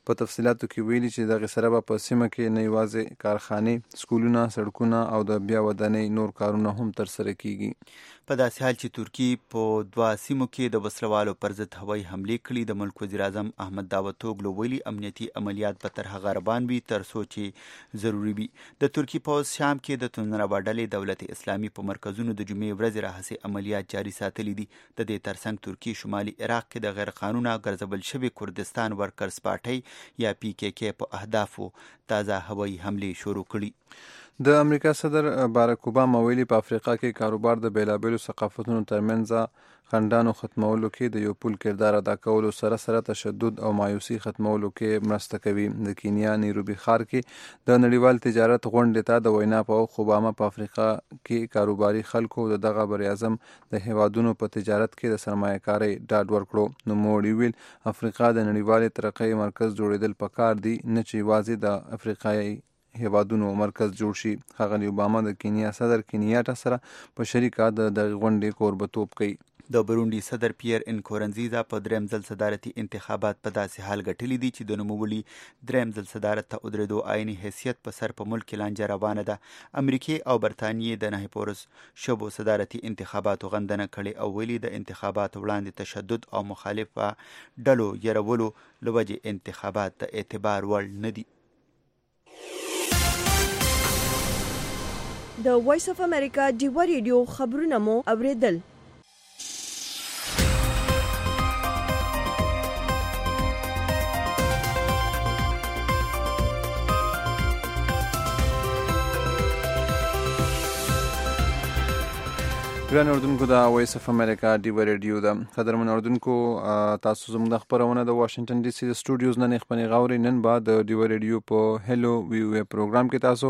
په تفصیلاتو کې ویلي چې دغه سره به په سیمه کې نه یوازې کارخانې، سکولونه، سړکونه او د بیا ودانۍ نور کارونه هم ترسره کیږي. په داسې حال چې ترکیه په دوه سیمو کې د وسلوالو پر ضد هوایي حملې کړي، د ملک وزیر اعظم احمد داوطوغلو ویلي امنیتي عملیات به تر هغه روان وي تر څو چې ضروري وي. د ترکیې پوځ شام کې د توندربا ډلې دولت اسلامي په مرکزونو د جمعې ورځې راهیسې عملیات جاري ساتلي دي. د دې ترڅنګ ترکیې شمالي عراق کې د غیر قانونه ګرځول شوي کردستان ورکرز پارټۍ یا پی کې کې په اهدافو تازه هوایي حملې شروع کړي. د امریکا صدر باراک اوباما ویلي په افریقا کې کاروبار د بیلابیلو ثقافتونو ترمنځ خنډانو ختمولو کې د یو پول کردار ادا کولو سره سره تشدد او مایوسي ختمولو کې مرسته کوي. د کینیا نیروبي ښار کې د نړیوال تجارت غونډې ته د وینا په وخت اوباما په افریقا کې کاروباري خلکو د دغه بریاعظم د هیوادونو په تجارت کې د سرمایه کارۍ ډاډ ورکړو. نو موړي ویل افریقا د نړیوالې ترقۍ مرکز جوړېدل پکار دي، نه چې یوازې د افریقایي هیوادونو مرکز جوړ شي. ښاغلي اوباما د کینیا صدر کینیاټا سره په شریکه د دغه غونډې کوربتوب کوي. د برونډي صدر پیر انکورنزیزا په دریم ځل صدارتي انتخابات په داسې حال ګټلي دي چې د نوموړي دریم ځل صدارت ته ودرېدو عیني حیثیت په سر په ملک کې لانجه روانه ده. امریکې او برطانیې د نهه پورس شبو صدارتي انتخاباتو غندنه کړې او ویلي د انتخاباتو وړاندې تشدد او مخالفه ډلو یرولو له وجې انتخابات د اعتبار وړ نه دي. د وایس اف امریکا ډیوا ریډیو خبرونه مو اوریدل. ګران اردوونکو د وایس اف امریکا ډیوا ریډیو ده. قدرمن اردوونکو، تاسو زموږ د خبرونه د واشنگټن ډي سي د سټوډیوز نه خپنې غاوري. نن بعد د ډیوا ریډیو په هلو ویو پروګرام کې تاسو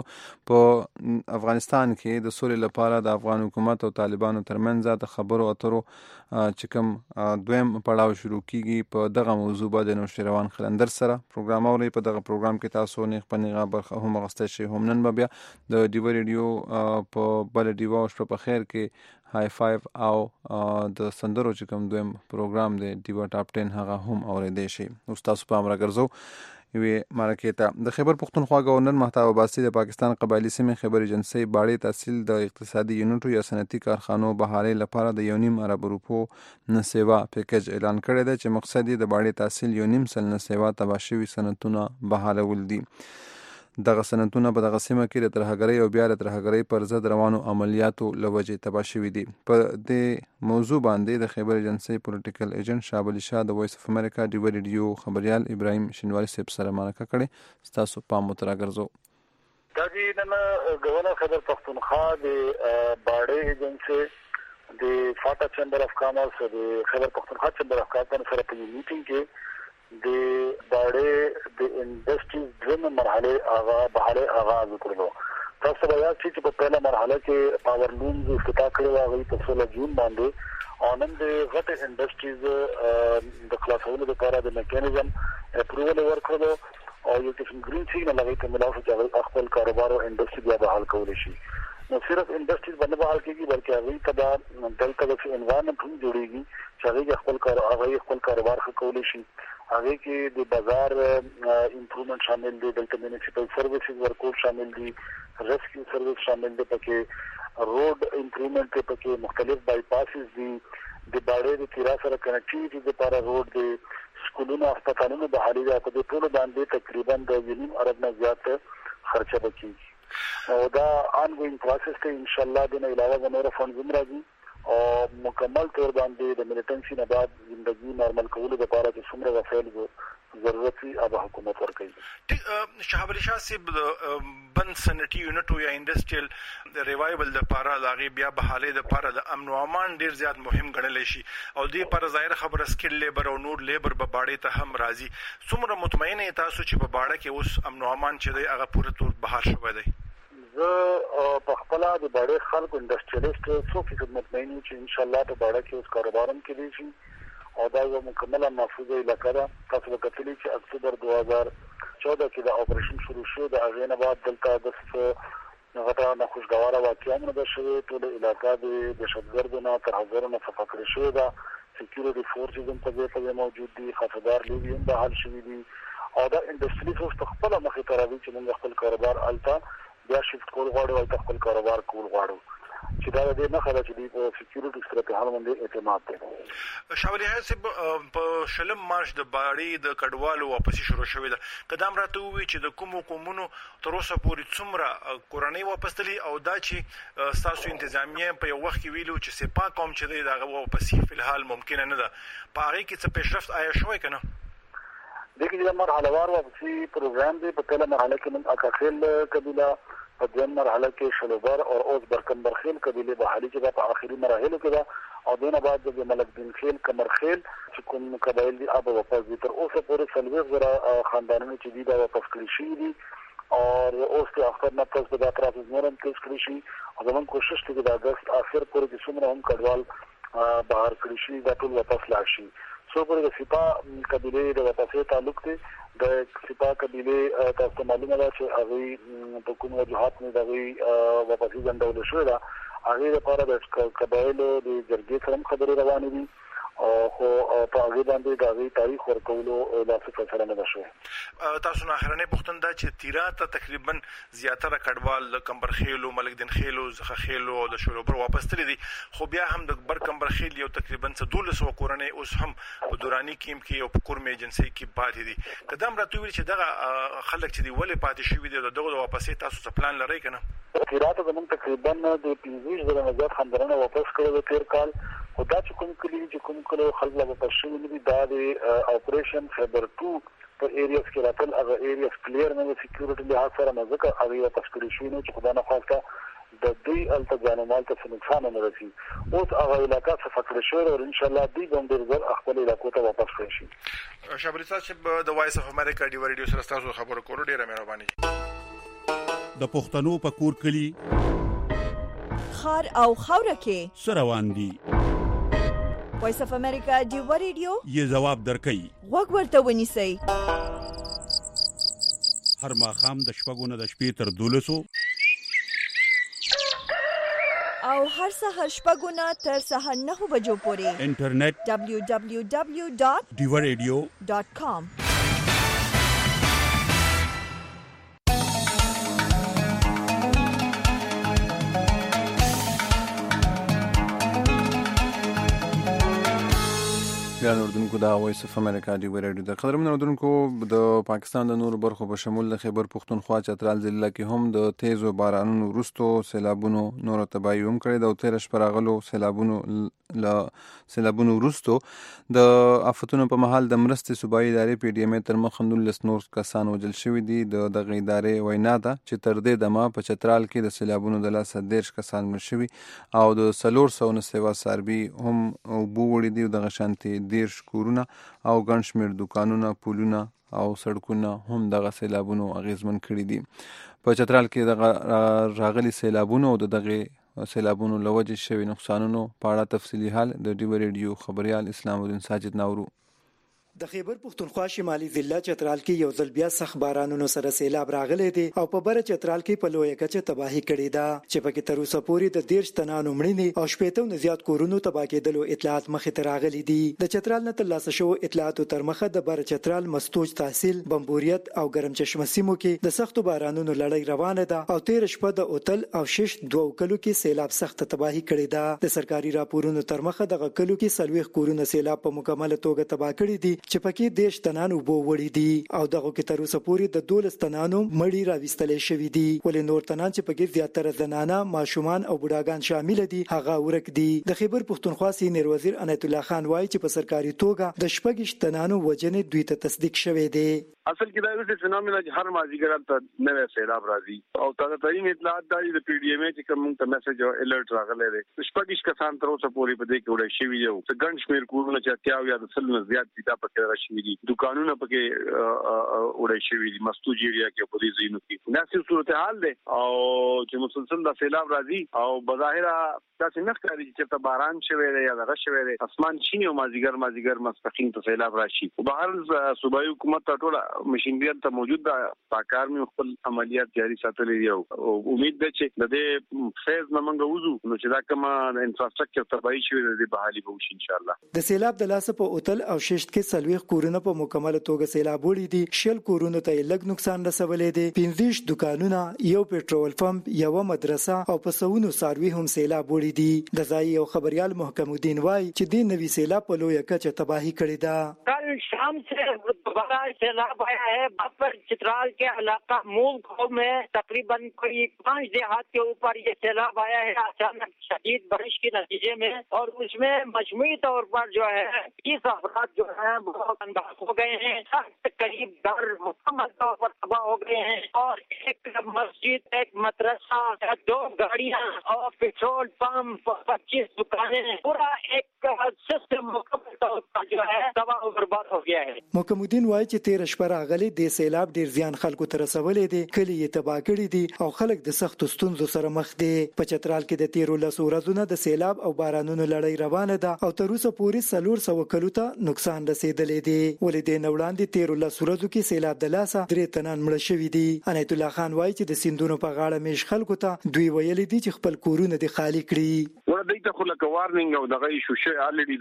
په افغانستان کې د سولې لپاره د افغان حکومت او طالبانو ترمنځ د خبرو اترو چې کوم دویم پړاو شروع کیږي په دغه موضوع باندې نوشیروان خلندر سره پروګرام اوري. په دغه پروګرام کې تاسو نه خپنې برخه هم غوښتل شي. هم نن بیا د ډیوا ریډیو په بل ډیوا شپه په خیر کې های فایو او د سندرو چې کوم دویم پروګرام دی ډیوا ټاپ ټن هغه هم اورېدای شي. اوس تاسو په امر ګرځو یوې مرکې ته. د خیبر پښتونخوا گورنر مهتاب عباسي د پاکستان قبایلی سیمې خیبر ایجنسۍ باړې تحصیل د اقتصادي یونټو یا صنعتي کارخانو بهالۍ لپاره د یو نیم ارب روپو نسیوا پیکج اعلان کړی دی چې مقصد یې د باړې تحصیل یو نیم سل نسیوا تباه شوي صنعتونه بحالول دي. دغه صنعتونه په دغه سیمه کې د ترهګرۍ او بیا د ترهګرۍ پر ضد روانو عملیاتو له وجې تباه شوي دي. په دې موضوع باندې د خیبر ایجنسۍ پولیټیکل ایجنټ شاه ولی شاه د وایس اف امریکا ډیوا ریډیو خبریال ابراهیم شینواري صاحب سره مرکه کړې. ستاسو پام مو راګرځو. دا چې نن ګورنر خیبر پښتونخوا د باړې ایجنسۍ د فاټا چیمبر اف کامرس د خیبر پښتونخوا چیمبر اف کامرس سره په میټینګ کې د باړې د انډسټریز دویمه مرحله هغه بهاله آغاز وکړو. تاسو به یاد شئ چې په پیله مرحله کې پاور لومز افتتاح کړی و هغه په سولہ جون باندې او نن د غټ انډسټریز د خلاصولو لپاره د میکانیزم اپروول ورکړو او یو قسم ګرین سیګنال هغه ته ملاوي چې خپل کاروبار او انډسټری بیا بحال کولی شي. نو صرف انډسټریز باندې بحال کیږي بلکې هغه ته دا دلته د انوایرنمنت هم جوړیږي چې هغه خپل کار هغه خپل کاروبار کولی شي. هغه کې د بازار امپروومنت شامل دي، دلته میونسپل سرویسز ورکول شامل دي، ریسکیو سرویس شامل دي، پکې روډ امپروومنت پکې مختلف بای پاسز دي، د باړې د تیرا سره کنیکټیویټي لپاره روډ دي، سکولونو هسپتالونو بحالي ده. په دې ټول باندې تقریبا د ونیم ارب نه زیات خرچه وکړي او دا آنګوینګ پروسس ته ان شاء الله د نه علاوه د نور فنډز هم راځي او مکمل طور باندې د ملیټنسي نه بعد ژوندۍ نارمل کولو لپاره چې څومره وسایل ضرورت وي هغه حکومت ورکوي. شاه ولی شاه صاحب بند صنعتي یونټ یا انډسټریل ریوایول د لپاره لاغي بیا بحالې د لپاره د امن او امان ډیر زیات مهم ګڼل شي او د پر ظاهر خبره سکل لیبر او نور لیبر به باړې ته هم راځي. څومره مطمئن تاسو چې په باړه کې اوس امن او امان چې دی هغه پوره طور بهار شوی دی؟ زه په خپل د باړې خلکو انډسټریالیست څو فیصد مطمئن یم چې ان شاء الله په باړه کې اوس کاروبار هم کېدی شي او دا یو مکمله محفوظه علاقه ده. تاسو به کتلی چې اکتوبر دوه هزار چودہ کې د اپریشن شروع شو، د هغې نه بعد دلته د غټه ناخوشګواره واقعه هم ده شوې. ټول علاقه د دهشتګردو نه ترهګرو نه صفا کړې شوې ده. سکیورټي فورسز هم په دې موجود دي، خفدار لوبي هم بحال شوي دي او دا انډستریز اوس په خپل مخې ته راځي چې موږ خپل کاروبار الته بیا شفت کول غواړو او خپل کاروبار کول غواړو چې دا د نه خبره چې په سکیورټي سره په حال باندې اعتماد دی. شاولي حساب په شلم مارچ د باړې د کډوالو واپسی شروع شوې ده. قدم راته وی چې د کومو کومونو تر اوسه پورې څومره کورنۍ واپس تللی او دا چې تاسو انتظامیه په یو وخت کې ویلو چې سپا کوم چې دی دا واپسی په الحال ممکن نه ده. په هغه کې څه پیشرفت آیا شوی کنه؟ دغه د مرحله وار واپسی پروګرام دی. په پیله مرحله کې موږ اکاخیل قبیله، په دویم مرحله کې شلوبر او اوس برکمبرخیل قبیله بحالي چې په آخري مراحلو کې ده او دینه بعد د ملک بن خیل کمرخیل چې کوم قبایل دي اب واپس دي. تر اوسه پورې څلور زره خاندانونه چې دي دا واپس کړی شي دي او اوس په اخر نه پس د پروسس نورم کې کړی شي او زموږ کوشش دی د اگست اخر پورې چې څومره هم کډوال بهر کړی شي دا ټول واپس لاړ شي. سو پر د سپا قبیله د واپسې تعلق دی. د سپا قبیله تاسو معلومه ده چې هغه په کوم وجوهات نه دغه واپسې ځندول شو دا هغه لپاره د قبایلو د جرګې سره خبرې روانې دي او خو په هغه باندې د تاریخ ورکولو د فیصله نه شوه. تاسو نه اخرنه پوښتنه ده چې تیراته تقریبا زیاتره کډوال کمبرخیل او ملک دین خیل او زخخیل او د شلوبر واپس تللی دي خو بیا هم د بر کمبرخیل یو تقریبا دولس کورنۍ اوس هم په دوراني کیم کې او په کورم ایجنسی کې پاتې دي. قدم راته ویل چې دغه خلک چې دی ولې پاتې شوی دي دغه د واپسې تاسو څه پلان لرئ کنه؟ تیراته زموږ تقریبا د پنځه زره نه زیات خاندانونه واپس کړل تیر کال. خدا چې کوم کلی چې کوم کله خلک لا واپس شوي دي دا د اپریشن خبر ټو په ایریاز کې راتل هغه ایریاز کلیر نه سکیورټي لحاظ سره نه ځکه هغه واپس کړی شي نو چې خدا نه خواسته د دې الته ځانمال ته نقصان نه رسي. اوس هغه علاقې څخه فکر شوی او ان شاء الله دې ګوندر زر خپل علاقو ته واپس کړی شي. شابري صاحب د وایس اف امریکا دی ریډیو سره تاسو خبرو کولو ډیره مهرباني. د پښتنو په کور کلی خار او خوره کې سروان دي. وایس اف امریکا دی ریډیو یې جواب درکې وګ ورته ونیسئ. هر ماښام د شپږو نه د شپې تر دولسو او هر سهار شپږو نه تر سهار نهو بجو پورې انټرنیټ دبلیو دبلیو دبلیو ډاٹ ډیو ریډیو ډاٹ کام. ګران اردوونکو دا وایس اف امریکا دی ریډیو د قدرمن اردوونکو د پاکستان د نورو برخو په شمول د خیبر پښتونخوا چترال ضلع کې هم د تیزو بارانونو وروسته سیلابونو نور تباہي هم کړې د تیر شپه راغلو سیلابونو ل سیلابونو وروسته د آفتونو په محل د مرستې صوبایي ادارې پی ډی ایم تر مخ نولس نور کسان وژل شوي دي. د دغه ادارې وینا ده چې تر دې دمه په چترال کې د سیلابونو د لاسه دیرش کسان مړه شوي او د څلور سوه نه سوه څاروي هم اوبه وړي دي. دغه شانتې دیرش کورونه او ګڼ شمېر دوکانونه، پلونه او سړکونه هم دغه سیلابونو اغیزمن کړي دي. په چترال کې دغه راغلي سیلابونو او دغه سیلابونو له وجې شوي نقصانونو په اړه تفصیلي حال د ډیو ریډیو خبريال اسلام الدین ساجد ناورو. د خیبر پښتونخوا شمالي ضلع چترال کې یو ځل بیا سخت بارانونو سره سیلاب راغلی دی او په بره چترال کې په لویه کچه تباہي کړې ده چې پکې تر اوسه پورې د دیرش تنانو مړینې او شپېته نه زیات کورونو تباه کېدلو اطلاعات مخې ته راغلي دي. د چترال نه ترلاسه شوو اطلاعاتو تر مخه د بره چترال مستوج تحصیل، بمبوریت او ګرم چشمه سیمو کې د سختو بارانونو لړۍ روانه ده او تیر شپه د اوتل او شش دوه کلو کې سیلاب سخت تباہي کړې ده. د سرکاري راپورونو تر مخه د کلو کې سلويخ کورونه سیلاب په مکمل توګه تباه کړي دي چې پکې دیش تنانو بو وړي دي او دغه کې تر اوسه پورې د دولس تنانو مړی راوستلې شوې دي ولې نور تنان چې پکې زیاتره زنانه، ماشومان او بوډاګان شامل دي هغه ورک دي. د خیبر پښتونخوا سینیر وزیر عنایت الله خان وایي چې په سرکاري توګه د شپږ تنانو وجنې دوی ته تصدیق شوې دي. اصل کې دا یو څه فینومنا چې هر مازیګر ته نوې سیلاب راځي او تازه ترين اطلاعات دي د پی ډی ایم چې کوم ته میسج او الرټ راغلی دی. شپږ کسان تر اوسه پورې په دې کې وړي شوی یو څه ګڼ شمېر کورونه چې اتیاو یا د سل نه زیات دي دا پکې راشي دي. دکانونه پکې وړي شوی دي مستوج ایریا کې په دې ځینو کې ناسي صورتحال ده او چې مسلسل د سیلاب راځي او بظاهر تاسو نه ښکاري چې باران شوی دی یا دغه شوی دی اسمان چینه او مازیګر مازیګر مستقیم ته سیلاب راشي. په بهر صوبایي حکومت ټوله ماشينریت ته موجود ده پاکار مې خپل عملیات جاری ساتلې دي او امید ده چې د دې فیز نه منګه وځو نو چې دا کومه انفراستراکچر تباہي شوی د بحالي به وشي ان شاء الله. د سیلاب د لاسه په اوتل او ششت کې سلويخ کورونه په مکمل توګه سیلاب وړي دي. شل کورونه ته لږ نقصان رسولې دي. پنځه دکانونه، یو پېټرول پمپ، یو مدرسه او په سونو ساروي هم سیلاب وړي دي. د ځای یو خبريال محکم الدین وای چې د نوي سیلاب په لویه کچه تباہی کړې ده. कल शाम से दोबारा सैलाब आया है बापर चित्राल के इलाका मूल गांव में तकरीबन कोई पांच देहात के ऊपर ये सैलाब आया है अचानक शदीद बारिश के नतीजे में और उसमें मजमूई तौर पर जो है बीस अफराद जो है बहुत अंदाज हो गए हैं. करीब घर मुकम्मल तौर पर तबाह हो गए हैं और एक मस्जिद, एक मदरसा, दो गाड़ियां और पेट्रोल पंप, पच्चीस दुकानें, पूरा एक सिस्टम मुकम्मल तौर पर जो है तबाह और बर्बाद हो गया है. محکم الدین وایي چې تیر شپه راغلي د سیلاب ډیر زیان خلکو ته رسولې دي. کلی یې تباه کړي دي او خلک د سخت ستونزو سره مخ دي. په چترال کې د تیرو لسو ورځو د سیلاب او بارانونو لړۍ روانه ده او تر اوسه پورې څلور سوه کلو ته نقصان رسیدلې دي. ولې د نوړاندې تیرو لسو ورځو کې سیلاب د لاسه درې تنان مړه شوي دي. عنایت الله خان وایي چې د سیندونو په غاړه میش خلکو ته دوی ویلي دي چې خپل کورونه دي خالی کړي. ور دوی ته خو لکه وارنینګ او دغه ایشو شي الریډي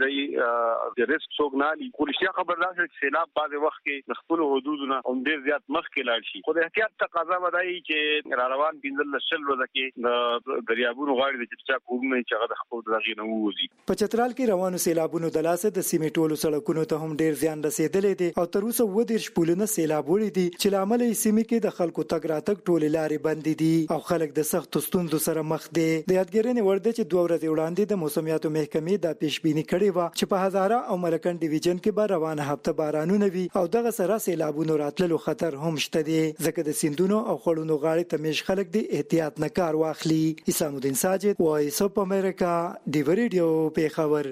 دی د ریسک څوک نه لري. خو رښتیا خبردار چې سیلاب بعد وخت کې د خپل حدودونو هم ډیر زیات مخ کې لاړ شي. خو د احتیاط تقاضا ودای چې را روان پنځل شل ورځې کې د دریابونو غاړې د چټچا کورونه چې هغه د خپل دغې نه ووزي. په چترال کې روانو سیلابونو د لاسه د سیمې ټولو سړکونو ته هم ډیر زیان رسیدلې دي او تر اوسه و دېرش پلونه سیلاب وړي دي چې لامل یې سیمې کې د خلکو تګ راتګ ټولې لارې بندې دي او خلک د سخت ستونزو سره مخ دي. د یادګارنې وړ ده چې دوه ورځې وړاندې د موسمیاتو محکمې دا پیشبیني کړې وه چې په هزاره او ملکن ډیویژن کې به روانه هفته بارانونه وي او دغه سره سیلابونو راتللو خطر هم شته دي. ځکه د سیندونو او خړونو غاړې ته میش خلک د احتیاط نه کار واخلي. اسلام الدین ساجد، وایس اف امریکا، ډیو ریډیو، پیښور.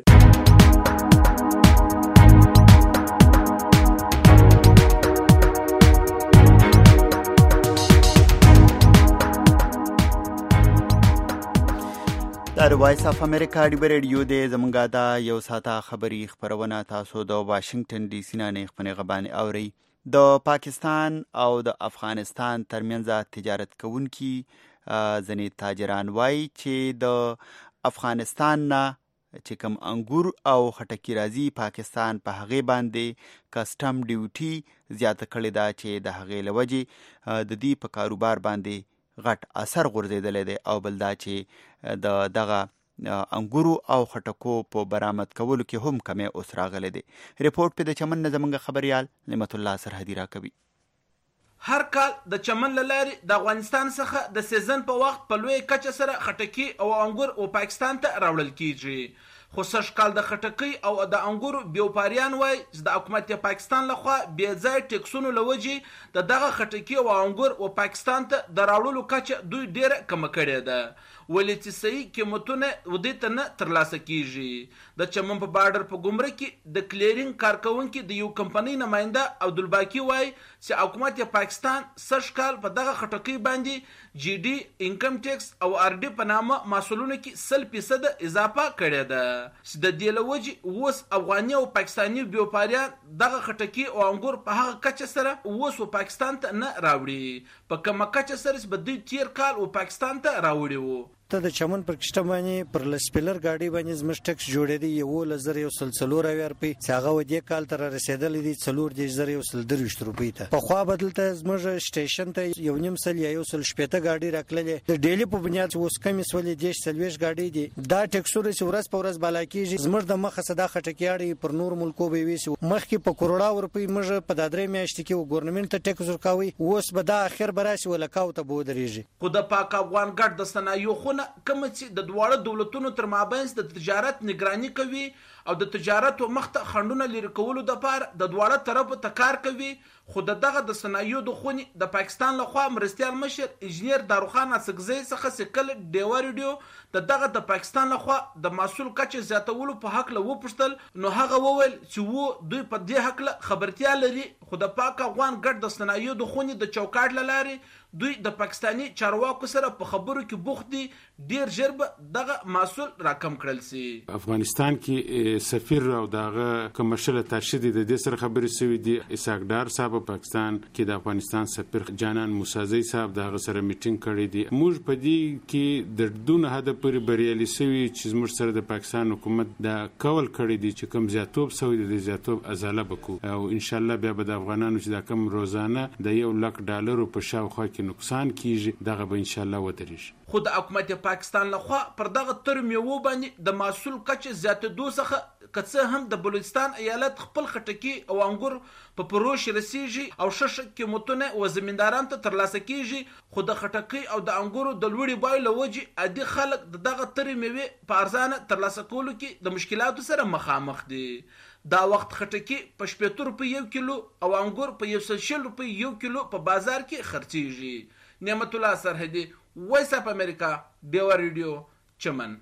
د وایس اف امریکا ډیو ریډیو د زمونږه دا یو ساته خبری خبرونه تاسو د واشنگټن ډي سي نه خپنه غبان اوري. د پاکستان او د افغانستان ترمنځ تجارت کوونکي ځنې تاجران وایي چې د افغانستان نه چې کوم انګور او خټکی راځي پاکستان په هغه باندې کسټم ډیوټي زیاته کړې ده چې د هغې لوجې د دې په کاروبار باندې غټ اثر غورځېدلی دی او بل دا چې د دغه انګورو او خټکو په برآمد کولو کې هم کمی اوس راغلی دی. ریپورټ په د چمن نه زموږ خبریال نعمت الله سرحدي راکوي. هر کال د چمن له لارې د افغانستان څخه د سیزن په وخت په لوی کچه سره خټکي او انګور او پاکستان ته راوړل کیږي. خو سږ کال د خټکي او د انګورو بیوپاریان وایي چې د حکومت پاکستان لخوا بې ځای ټیکسونو له وجې د دغه خټکي او انګور او پاکستان ته د راوړلو کچه دوی ډیره کمه کړې ده. ولې چې صحیح قیمتونه ودې ته نه ترلاسه کیږي. د چمن په بارډر په ګمرک کې د کلیرینګ کارکونکي د یو کمپنۍ نماینده عبدالباقي وایي چې حکومت پاکستان سږ کال په دغه خټکي باندې جی ډي، انکم ټیکس او ار ډي په نامه محصولونو کې سل فیصد اضافه کړې ده. چې د دې له وجې اوس افغاني او پاکستاني بیوپاریان دغه خټکي او انګور په هغه کچه سره اوس و پاکستان ته نه راوړي. په کومه کچه سره چې به دوی تیر کال و پاکستان ته راوړي وو. ته د چمن پر کشته باندې پر لسپیلر گاډي باندې زموږ ټکس جوړېدی یو لزر یو سل څلور اویا روپۍ چې هغه ودې کال تر رسیدلی دي څلور دېرش زره یو سل درویشت روپۍ ته. پخوا به دلته زموږ سټیشن ته یو نیم سل یا یو سل شپېته گاډي راکللې د ډیلي په بنیاد چې اوس کمې سولې دېرش څلوېښت گاډي دي. دا ټکسونه چې ورځ په ورځ بالا کېږي زموږ د مخه صدا خټکیاړي پر نور ملکو به ویسي. مخکې په کروڑا روپۍ موږ په دا درې میاشتې کې ګورنمنټ ته ټکس ورکوي، اوس به دا اخر به راشي ولکاو ته به ودرېږي. خو د پاک افغان ګډ د صنایعو خونه کومه چې د دواړه دولتونو تر مابینځ د تجارت نگرانی کوي او د تجارت او مخته خنډونه لري کولو د پاره د دواړه طرفو ته کار کوي. خو دغه د صنایعو د خونې د پاکستان لخوا مرستیال مشر انجنیر داروخان اسکزی څخه سکل ډیو ریډیو د دغه د پاکستان لخوا د محصول کچه زیاتولو په حق له وپوښتل نو هغه وویل چې وو دوی په دې حق له خبرتیا لري. خو د پاک افغان ګډ د صنایعو د خونې د چوکاټ لاري دوی د پاکستاني چارواکو سره په خبرو کې بوخت دي ډیر ژر به دغه محصول راکم کړل سي. افغانستان کې سفیر او دغه کمرشل ترشد د دې سره خبرې سوي دي. اسحاق ډار صاحب پاکستان کې د افغانستان سفیر جانان موسازی صاحب دغه سره میټینګ کړی دی. موږ په دې کې د دونه هدف پورې بریالي سوي چې موږ سره د پاکستان حکومت د کول کړی دی چې کوم زیاتوب سوي د زیاتوب ازاله وکړو او ان شاء الله بیا به د افغانانو چې د کم روزانه د یو لک ډالرو په شاوخوا کې نقصان کیږي دغه به ان شاء الله ودرېږي. خو د حکومت پاکستان لخوا پر دغه تر میوو باندې د محصول کچه زیاتېدو څخه که څه هم د بلوچستان ایالت خپل خټکي او انګور په پروش رسیږي او ښه قیمتونه و زمیندارانو ته ترلاسه کیږي، خو د خټکي او د انګورو د لوړې بیې له وجې عادي خلک د دغه ترې میوې په ارزانه ترلاسه کولو کې د مشکلاتو سره مخامخ دي. دا وخت خټکي په شپېته روپۍ یو کیلو او انګور په یو سل شل روپۍ یو کیلو په بازار کې خرڅیږي. نعمت الله سرحدي، وایس اف امریکا، بیوا ریډیو، چمن.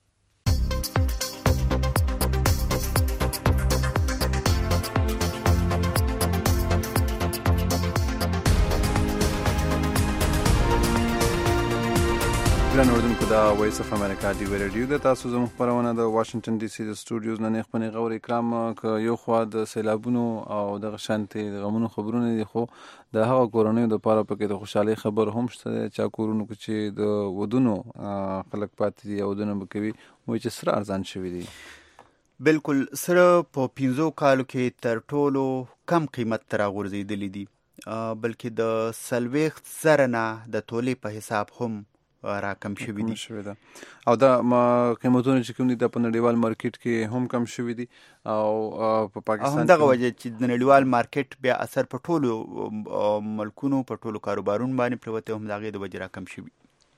ګران اوردونکو دا وایس اف امریکا دی ریډیو د تاسو زموږ خپرونه د واشنگټن ډي سي د سټوډیوز نه خپل غوړ اکرام ک یو خوا د سیلابونو او د شانتي د غمونو خبرونه دي، خو د هغه کورونو د پاره پکې د خوشحالي خبر هم شته چې کورونو کې چې د ودونو خلک پاتې دي او ودونه بکوي وایي چې سره ارزان شوی دي. بالکل سره په پینځو کالو کې تر ټولو کم قیمت تر غورځېدلی دي، بلکې د سلويخت زره نه د تولې په حساب هم را کم شوی دي او دا قیمتونه چې کوم دي د په نړیوال مارکیټ کې هم کم شوی دي او په پاکستان هم دغه وجه چې د نړیوال مارکیټ بیا اثر په ټولو ملکونو په ټولو کاروبارونو باندې پروته هم دغه د وجه را کم شوی.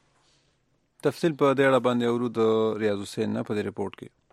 تفصیل په دې اړه باندې اورو د ریاض حسین نه په دې رپورت کې.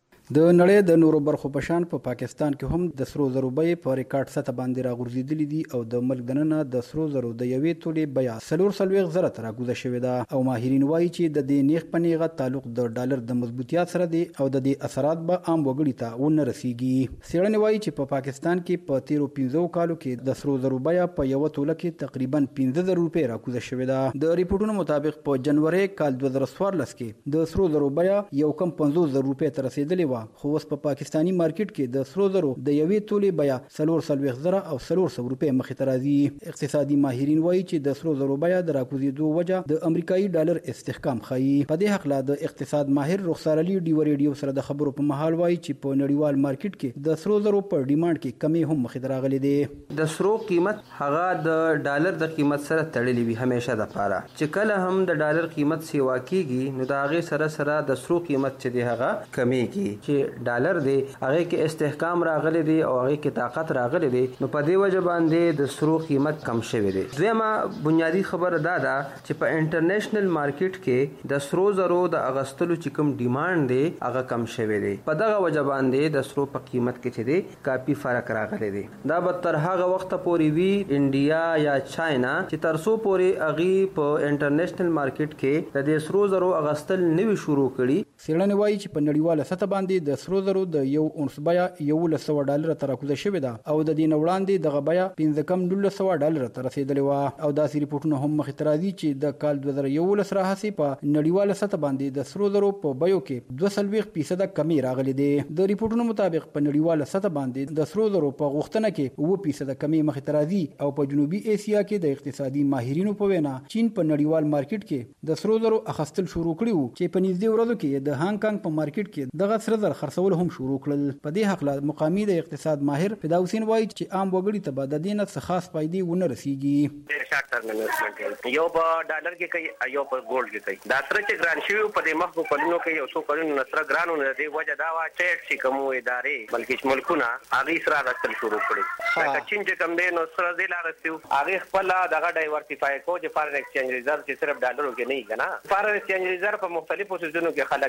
د نړۍ د نورو برخو په شان په پاکستان کې هم د سرو زرو بیې په ریکارډ سطح باندې راغورځېدلې دي او د ملک دننه د سرو زرو د یوې تولې بیه څلور څلوېښت زره ته راکوزه شوې ده او ماهرین وایي چې د دې نیغ په نیغه تعلق د ډالر د مضبوطیت سره دی او د دې اثرات به عام وګړي ته ونه رسیږي. څېړنې وایي چې په پاکستان کې په تیرو پنځو کالو کې د سرو زرو بیه په یوه توله کې تقریبا پنځه زره روپۍ راکوزه شوې ده. د ریپورټونو مطابق په جنوري کال دوه زره څوارلس کې د سرو زرو بیه یو کم پنځوس زره روپۍ ته رسېدلې وه، خو اوس په پاکستاني مارکیټ کې د سرو زرو د یوې تولې بیه څلور څلوېښت زره او څلور سوه روپۍ مخې ته راځي. اقتصادي ماهرین وایي چې د سرو زرو بیه د راکوزېدو وجه د امریکایي ډالر استحکام ښیي. په دې هکله د اقتصاد ماهر رخسار علي ډیو ریډیو سره د خبرو په مهال وایي چې په نړیوال مارکیټ کې د سرو زرو په ډیماند کې کمی هم مخې ته راغلې دی. د سرو قیمت هغه د ډالر د قیمت سره تړلې وي همیشه د پاره، چې کله هم د ډالر قیمت سیوا کیږي نو د هغې سره سره د سرو قیمت چې دی هغه کمیږي. چې ډالر دی هغه کې استحکام راغلی دی او هغه کې طاقت راغلی دی، نو په دې وجه باندې د سرو قیمت کم شوی دی. دویمه بنیادی خبره دا ده چې په انټرنیشنل مارکیټ کې د سرو زرو د اغستلو چې کوم ډیماند دی هغه کم شوی دی. په دغه وجه باندې د سرو په قیمت کې چې دی کافي فرق راغلی دی. دا به تر هغه وخت پورې وي انډیا یا چاینا چې تر څو پورې هغې په انټرنیشنل مارکیټ کې د دې سرو زرو اغستل نه وي شروع کړي. څېړنې وایي چې په نړیواله سطح باندې د سرو زرو د یو اونس بیه یولس سوه ډالره ته راکوزه شوې ده او د دې نه وړاندې دغه بیه پنځه کم نولس سوه ډالره ته رسېدلې وه. او داسې ریپورټونه هم مخې ته راځي چې د کال دوه زره یولس راهیسې په نړیواله سطح باندې د سرو زرو په بیو کې دوه څلوېښت فیصده کمي راغلې دی. د ریپورټونو مطابق په نړیواله سطح باندې د سرو زرو په غوښتنه کې اووه فیصده کمي مخې ته راځي او په جنوبي اسیا کې د اقتصادي ماهرینو په وینا چین په نړیوال مارکیټ کې د سرو زرو اخیستل شروع کړي وو چې په نږدې ورځو کې د هانګ کانګ په مارکیټ کې دغه سره زر خرڅول هم شروع کړل. په دې هکله مقامي د اقتصاد ماهر فدا حسین وایي چې عام وګړي ته به د دې نه څه خاص فایدې ونه رسیږي. شارټ ټرم انویسټمنټ یو په ډالر کې کوي یو په ګولډ کې کوي. دا سره چې ګران شوی په دې مخکو کلونو کې یو څو کلونو سره ګرانو نه دی وجه دا وا چې چې کوم ادارې بلکې ملکونه هغه سره راځل شروع کړي. لکه چین چې کوم دی نو سره دی لارستو هغه خپل دغه ډایورسify کو چې فارن ایکسچینج ریزرو چې صرف ډالرو کې نه کنا. فارن ایکسچینج ریزرو په مختلفو سيزونو کې خلک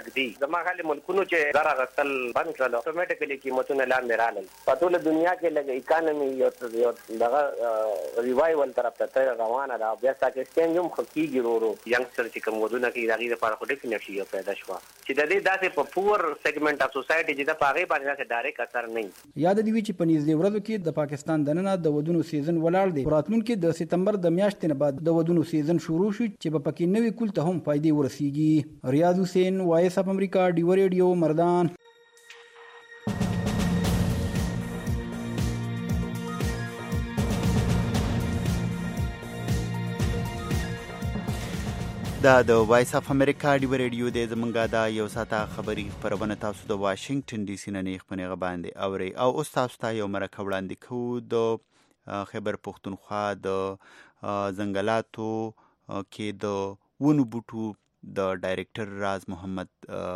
نقدي زما خالي ملکونو چې زرا غسل بند کړل اتوماتیکلی قیمتونه لاندې رالل په ټول دنیا کې لګ اکانومي یو دغه ریوایول طرف ته روانه ده بیا پاکستان هم خکېږي ورو ینګستر چې کوم ودونه کې دغه لپاره خو ډیفینټلی یو پیدا شو چې د دې داسې په پور سیګمنټ اف سوسایټي چې د پاغې باندې داسې ډایرکټ اثر نه یاد دی چې په نږدې ورځو کې د پاکستان دننه د ودونو سیزن ولاړ دی راتلونکي د سپتمبر د میاشتې نه بعد د ودونو سیزن شروع شو چې په پکې نوې کول ته هم فائدې ورسیږي ریاض حسین وایس اف امریکا ډیو ریډیو مردان دا د وایس اف امریکا ډیو ریډیو د زمونږه دا یو ساته خبري خبرونه تاسو د واشنگټن ډي سي نه نه خبرونه باندې اوري او اوس تاسو ته یو مرکه وړاندې کوو د خیبر پختونخوا د ځنګلاتو کې د ونو بوټو د ډایریکټر راز محمد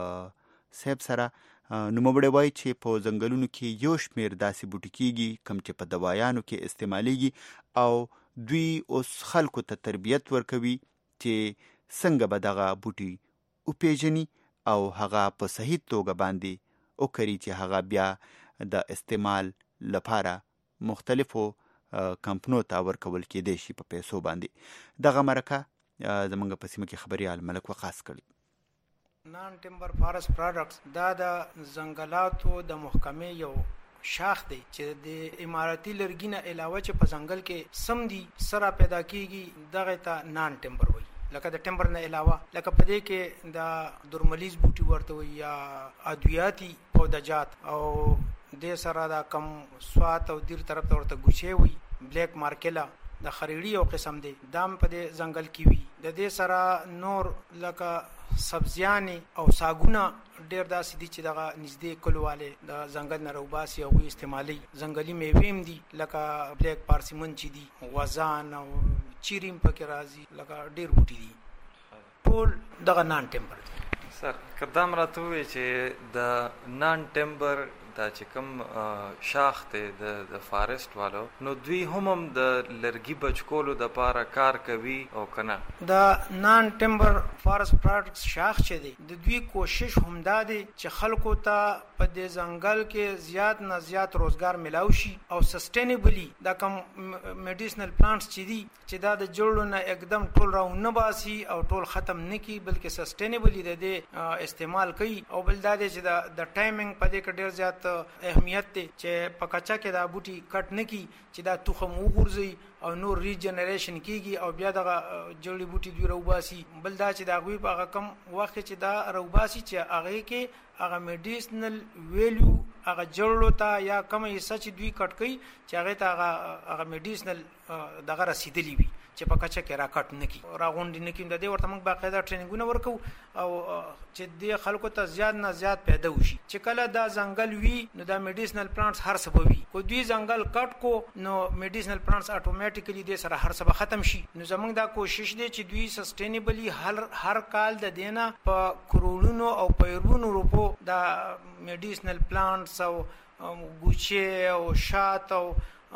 صاحب سره نوموړی وایي چې په ځنګلونو کې یو شمېر داسې بوټي کېږي کوم چې په دوايانو کې استعمالیږي او دوی اوس خلکو ته تربیت ورکوي چې څنګه به دغه بوټي وپیژني او هغه په صحیح توګه باندې وکړي چې هغه بیا د استعمال لپاره مختلفو کمپنو ته ورکول کېدای شي په پیسو باندې دغه مرکه زمونږ په سیمه کې خبريال ملک وقاص کړي نان ټمبر فارست پروډکټس دا د ځنګلاتو د محکمې یو شاخ دی چې د اماراتي لرګي نه علاوه چې په ځنګل کې سم دي سره پیدا کیږي دغه ته نان ټمبر وایي لکه د ټمبر نه علاوه لکه په دې کې د درملیز بوټي ورته وي یا ادویاتي پودجات او د سره د کم سوات او دیر طرف ته ورته ګوچې وي بلیک مارکلا د خریړی او قسم دی دام په دې ځنګل کې وي د دې سره نور لکه سبزیانې او ساګونه ډېر داسې دي چې دغه نږدې کلواله د ځنګل نه روباسي او استعمالي ځنګلي میوې هم دي لکه بلیک پارسیمن چې دي وزان او چیریم پکې راځي لکه ډېر بوټي دي ټول دغه نان ټمبر دي سر قدام راته وی چې د نان ټمبر دا چې کوم شاخ ته د د فارست والو نو دوی هم هم د لرګي بچکولو د پاره کار کوي او کنه د نان ټمبر فارست پروډکټس شاخ چې دی د دوی کوشش هم دا دی چې خلکو ته په دې ځنګل کې زیات نه زیات روزګار ملاو شي او سسټینبلی دا کوم میډیسنل پلانټس چې دي چې دا د جوړو نه एकदम ټول راو نه باسي او ټول ختم نه کی بلکې سسټینبلی د دې استعمال کوي او بل دا دی چې د ټایمینګ په دې کې ډیر زیات اهمیت دی چې په کچا کې دا بوټي کټ نه کی چې دا تخم وګرځي او نور ریجنریشن کیږي او بیا دغه جوړي بوټي دوی روباسي بل دا چې دا غوي په هغه کم وخت چې دا روباسي چې هغه کې هغه میډیسنل ویلیو هغه جوړو ته یا کوم یې سچ دوی کټ کوي چې هغه ته هغه هغه میډیسنل دغه رسیدلی وي چې په کچا کې راکټ نه کی راغونډ نه کی د دې ورته موږ باقاعده ټریننګونه ورکو او چې د خلکو ته زیات نه زیات پیدا وشي چې کله دا ځنګل وي نو دا میډیسنل پلانټس هر څه وي کو دوی ځنګل کټ کو نو میډیسنل پلانټس اتوماتیکلی د سره هر څه ختم شي نو زموږ دا کوشش دی چې دوی سسټینبلی هر هر کال د دینه په کروڑونو او پیرونو روپو دا میډیسنل پلانټس او ګوچې او شات او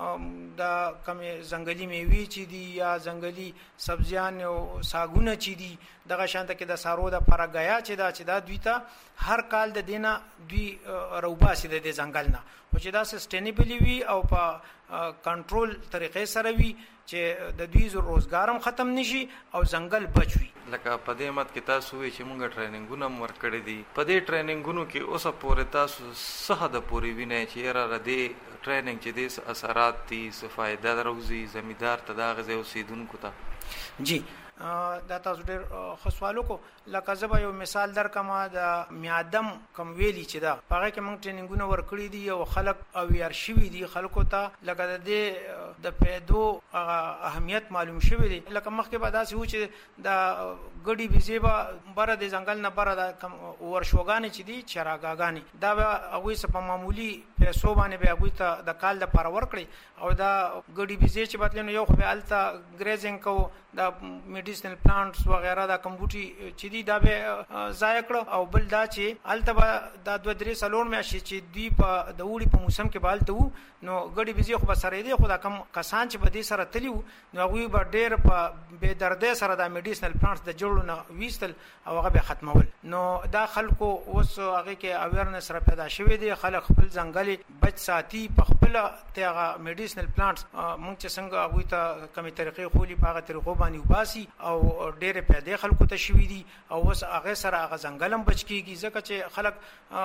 دا کوم ځنګلي میوې چې دي یا ځنګلي سبزیان او ساګونه چې دي دغه شانته کې د سارو د پرګایا چې دا چې دا دوی ته هر کال د دینه دوی روباسي د ځنګل نه او چې دا سسټینبلی وي او په کنټرول طریقې سره وي چې د دوی روزګار هم ختم نشي او ځنګل بچ وي لکه په دې مت کې تاسو وی چې مونږ ټریننګونه مور کړی دي په دې ټریننګونو کې اوسه پورې تاسو صحه د پوری ویني چې را ردی ټریننګ چې دې اثرات دي صفایده دروزي زمیدار ته دا غزه اوسیدونکو ته جی دا تاسو ډېر ښه سوال وکړو لکه زه به یو مثال درکم د میادم کم ویلي چې دا په هغه کې موږ ټریننګونه ورکړي دي او خلک اویار شوي دي خلکو ته لکه د دې د پیدو اهمیت معلوم شوی دی لکه مخکې به داسې و چې د ګډي بيزي به بره د ځنګل نه بره د ورشوګانې چې دي چراګاګانې دا به هغوی څه په معمولي پیسو باندې به هغوی ته د کال دپاره ورکړي او دا ګډي بيزي چې به تللی نو یو خو به هلته ګریزینګ کوو دا میډیسنل پلانټس وغیرہ دا کمبوټي چې دی دا به ضایع کړ او بل دا چې التبا دا دوه درې سلون میاشتې چې دی په د وړي په موسم کې بالته وو نو ګډي بيزي خو بسره دی خو دا کم کسان چې په دې سره تلیو نو هغه به ډېر په بے دردۍ سره دا میډیسنل پلانټس د جوړونه ویستل او هغه به ختمول نو دا خلکو اوس هغه کې اویرنس را پیدا شوی دی خلک خپل ځنګلي بچ ساتي په خپل ته میډیسنل پلانټس مونږ چې څنګه هغه ته کومې طریقې خولي په هغه طریقو باندې وباسي او ډېر پیدا خلکو ته شوی دي او اوس هغه سره هغه ځنګلم بچ کیږي ځکه چې خلک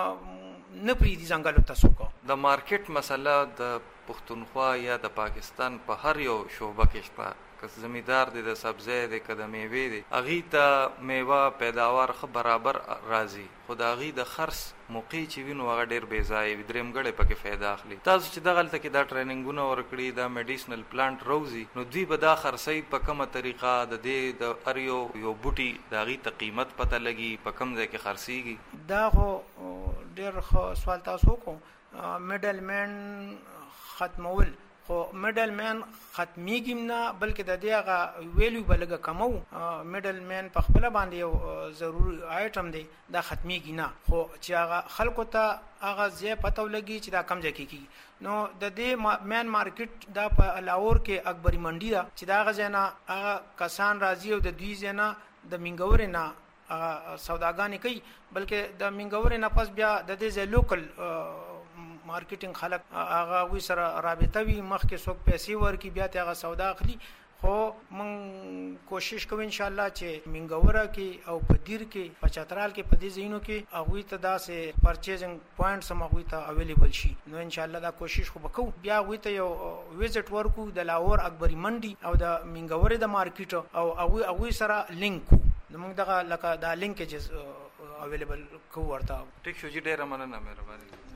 نه پریدي ځنګلو ته سوکو د مارکیټ مسله د پښتونخوا یا د پاکستان په هر یو شوبه کې شته که زمیدار دی د سبزی دی که د میوې دی هغې ته میوه پیداوار ښه برابر راځي خو د هغې د خرڅ موقع چې وي نو هغه ډېر بې ځایه وي درېمګړی پکې فایده اخلي تاسو چې دغلته کې دا ټریننګونه ورکړي دا میډیسنل پلانټ روزي نو دوی به دا خرڅوي په کومه طریقه د دې د هر یو یو بوټي د هغې ته قیمت پته لګي په کوم ځای کې خرڅېږي دا خو ډېر ښه سوال تاسو وکړو میډل مین ختمول خو میډل مین ختمیږي نه بلکې د دې هغه ویلیو به لږه کمو میډل مین په خپله باندې یو ضروري آیټم دی دا ختمیږي نه خو چې هغه خلکو ته هغه ځای پته ولګي چې دا کم ځای کې کېږي نو د دې مین مارکیټ دا په لاهور کې اکبري منډي ده چې دا هغه ځای نه هغه کسان راځي او د دوی ځای نه د منګورې نه سوداګانې کوي بلکې د منګورې نه پس بیا د دې ځای لوکل مارکیټینګ خلک هغه وی سره رابطه وي مخکې څوک پیسې ورکړي بیا ته هغه سودا اخلي خو مونږ کوشش کوو ان شاء الله چې منګوره کې او په دیر کې په چترال کې په دې ځایونو کې هغوی ته داسې پرچیزنګ پوینټس هم هغوی ته اویلیبل شي نو ان شاء الله دا کوشش خو وکړو بیا هغوی ته یو ویزټ ورکو د لاهور اکبري منډي او د منګورې د مارکیټ او هغوی هغوی سره لینک کو نو موږ دغه لکه دا لینکیجز اویلیبل کوو ورته ټیک شو جی ډېره مننه مهرباني